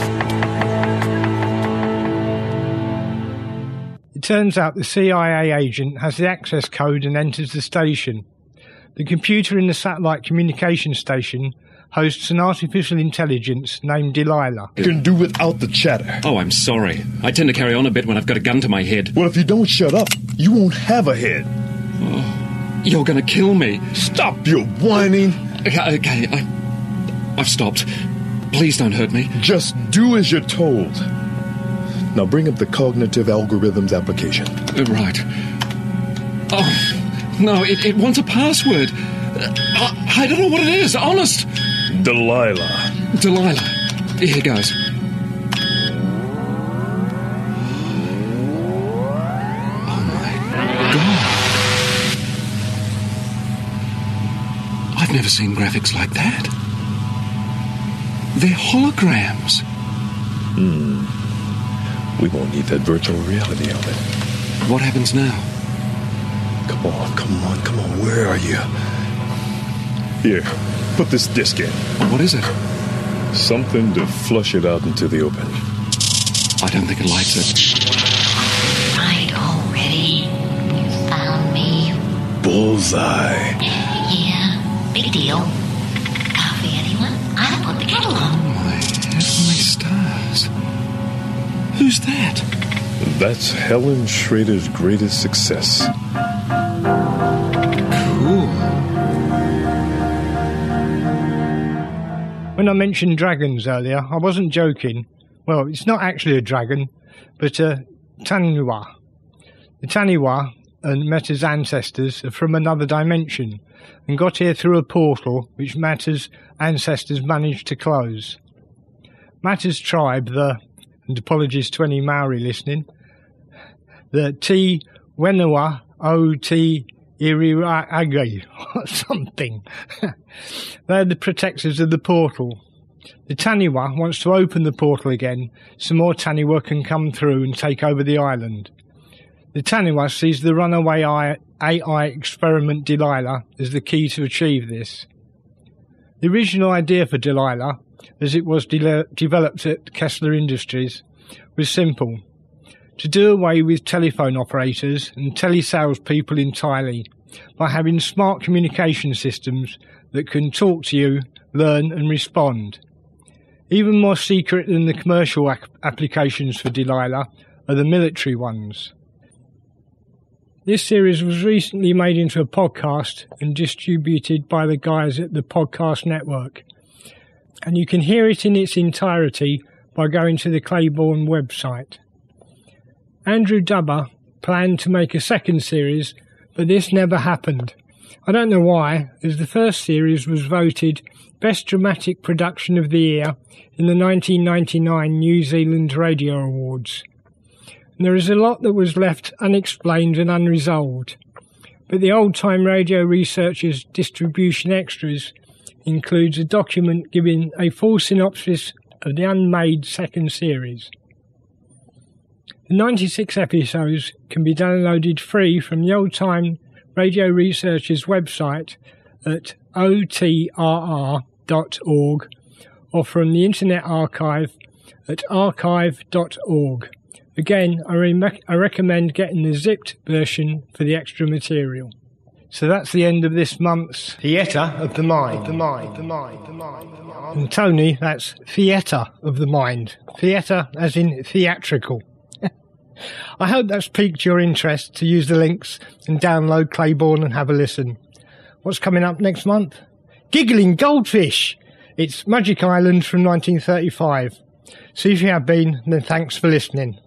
It turns out the C I A agent has the access code and enters the station. The computer in the satellite communication station hosts an artificial intelligence named Delilah. You can do without the chatter. Oh, I'm sorry. I tend to carry on a bit when I've got a gun to my head. Well, if you don't shut up, you won't have a head. Oh, you're gonna kill me. Stop your whining. Okay, okay, I, I've stopped. Please don't hurt me. Just do as you're told. Now bring up the cognitive algorithms application. Uh, right. Oh, no, it, it wants a password. Uh, I, I don't know what it is, honest. Delilah. Delilah. Here goes. Oh, my God. I've never seen graphics like that. They're holograms. Hmm. We won't need that virtual reality of it. What happens now? Come on, come on, come on. Where are you? Here. Put this disc in. What is it? Something to flush it out into the open. I don't think it lights it. Right already. You found me. Bullseye. Yeah, big deal. Coffee, anyone? I'll put the kettle on. Oh my heavenly stars. Who's that? That's Helen Schrader's greatest success. Cool. When I mentioned dragons earlier, I wasn't joking. Well, it's not actually a dragon, but a Taniwa. The Taniwa and Meta's ancestors are from another dimension and got here through a portal which Meta's ancestors managed to close. Meta's tribe, the, and apologies to any Maori listening, the Te Wenawa o Te Iriage, or something. They're the protectors of the portal. The Taniwa wants to open the portal again so more Taniwa can come through and take over the island. The Taniwa sees the runaway A I experiment Delilah as the key to achieve this. The original idea for Delilah, as it was de- developed at Kessler Industries, was simple: to do away with telephone operators and telesales people entirely by having smart communication systems that can talk to you, learn and respond. Even more secret than the commercial ac- applications for Delilah are the military ones. This series was recently made into a podcast and distributed by the guys at the Podcast Network, and you can hear it in its entirety by going to the Claiborne website. Andrew Dubber planned to make a second series, but this never happened. I don't know why, as the first series was voted Best Dramatic Production of the Year in the nineteen ninety-nine New Zealand Radio Awards. And there is a lot that was left unexplained and unresolved, but the old-time radio researchers' distribution extras includes a document giving a full synopsis of the unmade second series. The ninety-six episodes can be downloaded free from the old-time radio researchers' website at o t r r dot org or from the Internet Archive at archive dot org. Again, I, re- I recommend getting the zipped version for the extra material. So that's the end of this month's Theatre of the Mind. Of the mind, the mind, the mind, the mind. And Tony, that's Theatre of the Mind. Theatre as in theatrical. I hope that's piqued your interest to use the links and download Claiborne and have a listen. What's coming up next month? Giggling Goldfish! It's Magic Island from nineteen thirty-five. So if you have been, then thanks for listening.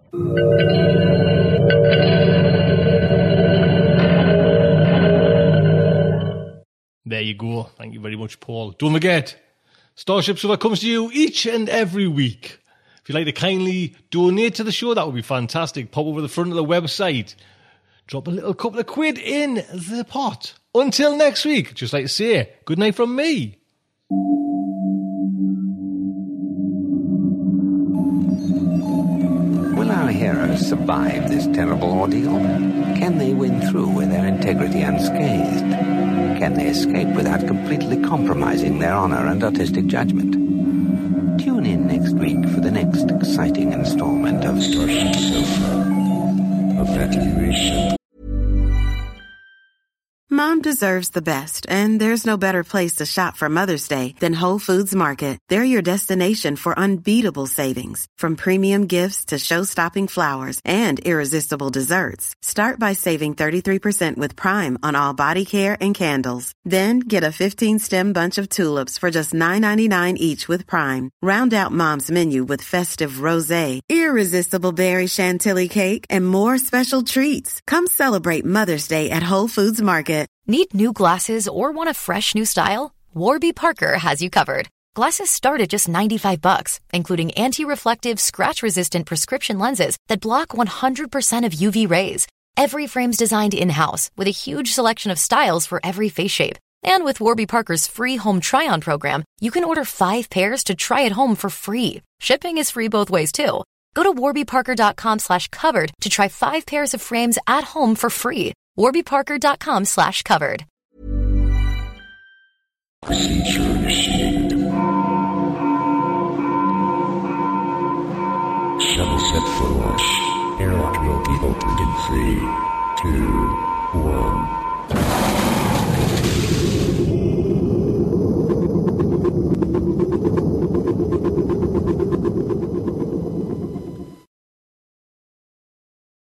There you go. Thank you very much, Paul. Don't forget, Starship Sofa comes to you each and every week. If you'd like to kindly donate to the show, that would be fantastic. Pop over the front of the website. Drop a little couple of quid in the pot. Until next week, just like to say, good night from me. Will our heroes survive this terrible ordeal? Can they win through with their integrity unscathed? Can they escape without completely compromising their honor and artistic judgment? Tune in next week for the next exciting installment of Starship Sofa. Evacuation. Mom deserves the best, and there's no better place to shop for Mother's Day than Whole Foods Market. They're your destination for unbeatable savings, from premium gifts to show-stopping flowers and irresistible desserts. Start by saving thirty-three percent with Prime on all body care and candles. Then get a fifteen-stem bunch of tulips for just nine ninety-nine each with Prime. Round out Mom's menu with festive rosé, irresistible berry chantilly cake, and more special treats. Come celebrate Mother's Day at Whole Foods Market. Need new glasses or want a fresh new style? Warby Parker has you covered. Glasses start at just ninety-five bucks, including anti-reflective, scratch-resistant prescription lenses that block one hundred percent of U V rays. Every frame's designed in-house with a huge selection of styles for every face shape. And with Warby Parker's free home try-on program, you can order five pairs to try at home for free. Shipping is free both ways, too. Go to warbyparker.com slash covered to try five pairs of frames at home for free. warbyparker.com slash covered. Procedure initiated. Shuttle set for launch. Airlock will be opened in three, two, one.